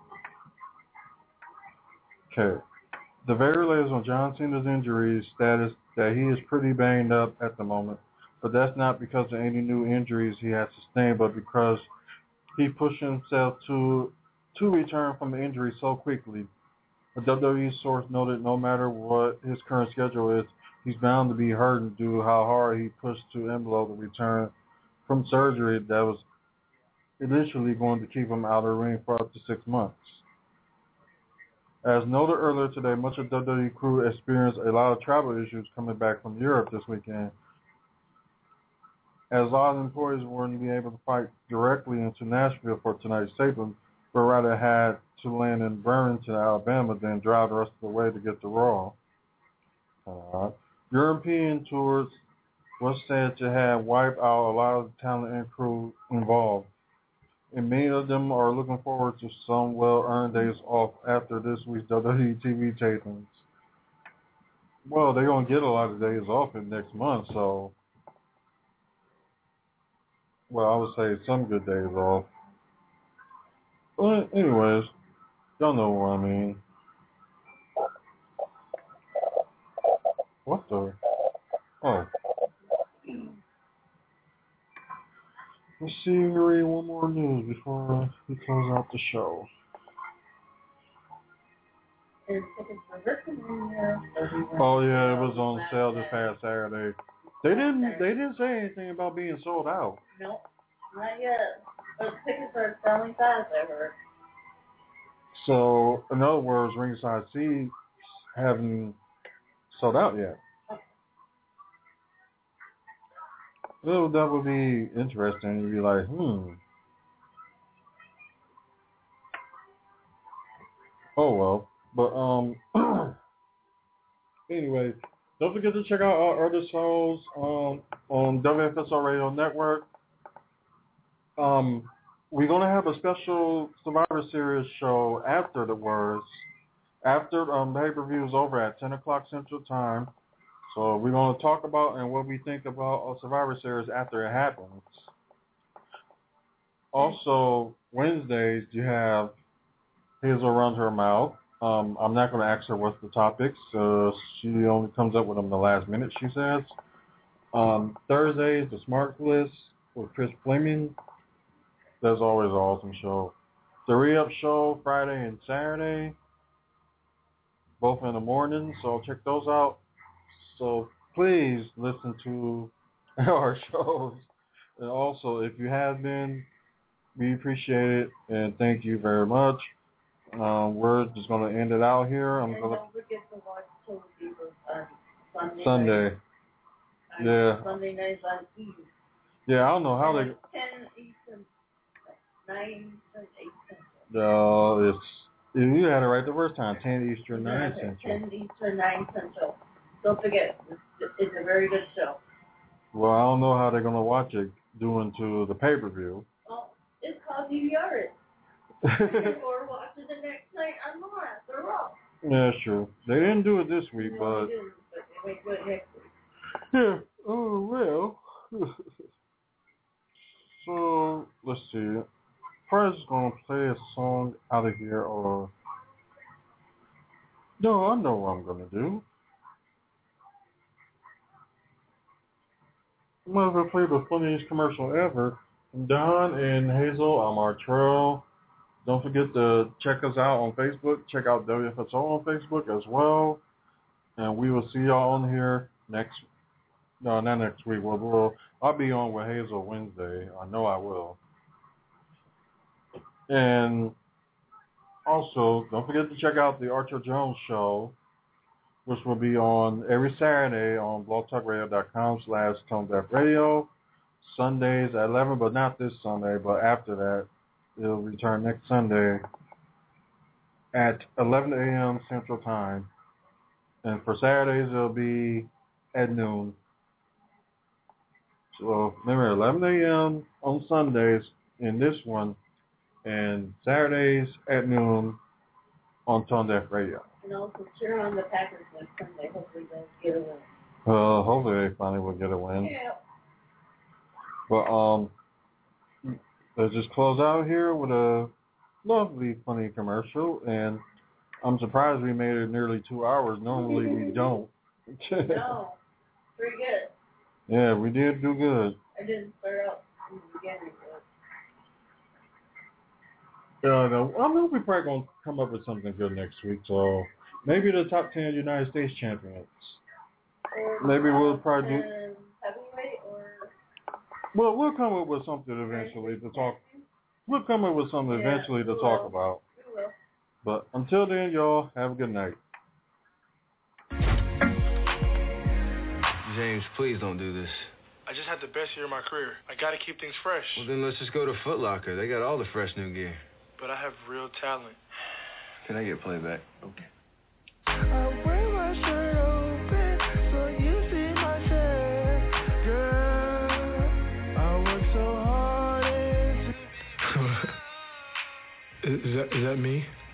Okay. The very latest on John Cena's injury status that he is pretty banged up at the moment, but that's not because of any new injuries he has sustained, but because he pushed himself to to return from the injury so quickly. A W W E source noted no matter what his current schedule is, he's bound to be hurting due to how hard he pushed to envelope the return from surgery that was initially going to keep him out of the ring for up to six months. As noted earlier today, much of the W W E crew experienced a lot of travel issues coming back from Europe this weekend, as a lot of employees weren't be able to fight directly into Nashville for tonight's taping, but rather had to land in Burlington, Alabama, then drive the rest of the way to get to Raw. Uh, European tours was said to have wiped out a lot of the talent and crew involved, and many of them are looking forward to some well-earned days off after this week's W W E T V tapings. Well, they're going to get a lot of days off in next month, so, well, I would say some good days off. But anyways, y'all know what I mean. What the? Oh. Let's see, read one more news before we close out the show. Oh yeah, it was on sale this past Saturday. They didn't. They didn't say anything about being sold out. No, not yet. But tickets are selling fast, I heard. So, in other words, ringside seats haven't sold out yet. Well, that would be interesting. You'd be like, hmm. Oh well. But um. Anyway, don't forget to check out our other shows um on W F S R Radio Network. Um, we're gonna have a special Survivor Series show after the words, after um the pay-per-view is over at ten o'clock Central Time. So we're gonna talk about and what we think about a Survivor Series after it happens. Also, Wednesdays you have Hazel Runs Her Mouth. Um, I'm not going to ask her what's the topics. Uh, she only comes up with them the last minute, she says. Um, Thursdays, the Smart List with Chris Fleming. That's always an awesome show. The Re-Up Show, Friday and Saturday, both in the morning, so check those out. So please listen to our shows. And also, if you have been, we appreciate it, and thank you very much. Um, we're just going to end it out here. I'm and gonna... don't forget to watch Total Divas on Sunday. Sunday. Night. Yeah. Sunday nights on Eve. Yeah, I don't know how and they... ten Eastern, nine Eastern, eight Central. No, uh, it's... You had it right the first time. ten Eastern, nine Okay, Central. ten Eastern, nine Central. Don't forget, it's, it's a very good show. Well, I don't know how they're going to watch it doing to the pay-per-view. Well, it's called D V R it. Or watch it the next night on the last. They're wrong. Yeah, sure. They didn't do it this week, No, but... they didn't, but they might do it next week. Yeah. Oh, well. So, let's see. Probably just going to play a song out of here, or... No, I know what I'm going to do. I'm going to play the funniest commercial ever. Don and Hazel, I'm Artrell. Don't forget to check us out on Facebook. Check out W F S O on Facebook as well. And we will see y'all on here next, no, not next week. Well, we'll I'll be on with Hazel Wednesday. I know I will. And also, don't forget to check out the Archer Jones Show, which will be on every Saturday on blogtalkradio.com slash Tone Deaf Radio. Sundays at eleven, but not this Sunday, but after that, it'll return next Sunday at eleven a.m. Central Time. And for Saturdays, it'll be at noon. So remember, eleven a.m. on Sundays in this one, and Saturdays at noon on Tone Deaf Radio. And also cheer on the Packers on Sunday. Hopefully they'll get a win. Uh, hopefully they finally will get a win. Yeah. But um, let's just close out here with a lovely, funny commercial. And I'm surprised we made it nearly two hours. Normally we don't. No, pretty good. Yeah, we did do good. I didn't start out in the beginning, but Uh, no, I know we're probably going to come up with something good next week. So maybe the top ten United States champions. or Maybe we'll probably do. heavyweight or Well, we'll come up with something eventually to talk. We'll come up with something Yeah, eventually to we talk will. about. we will. But until then, y'all, have a good night. James, please don't do this. I just had the best year of my career. I gotta keep things fresh. Well, then let's just go to Foot Locker. They got all the fresh new gear. But I have real talent. Can I get playback? Okay. I wear my shirt open so you see my chest, girl. I work so hard. is, is that is that me?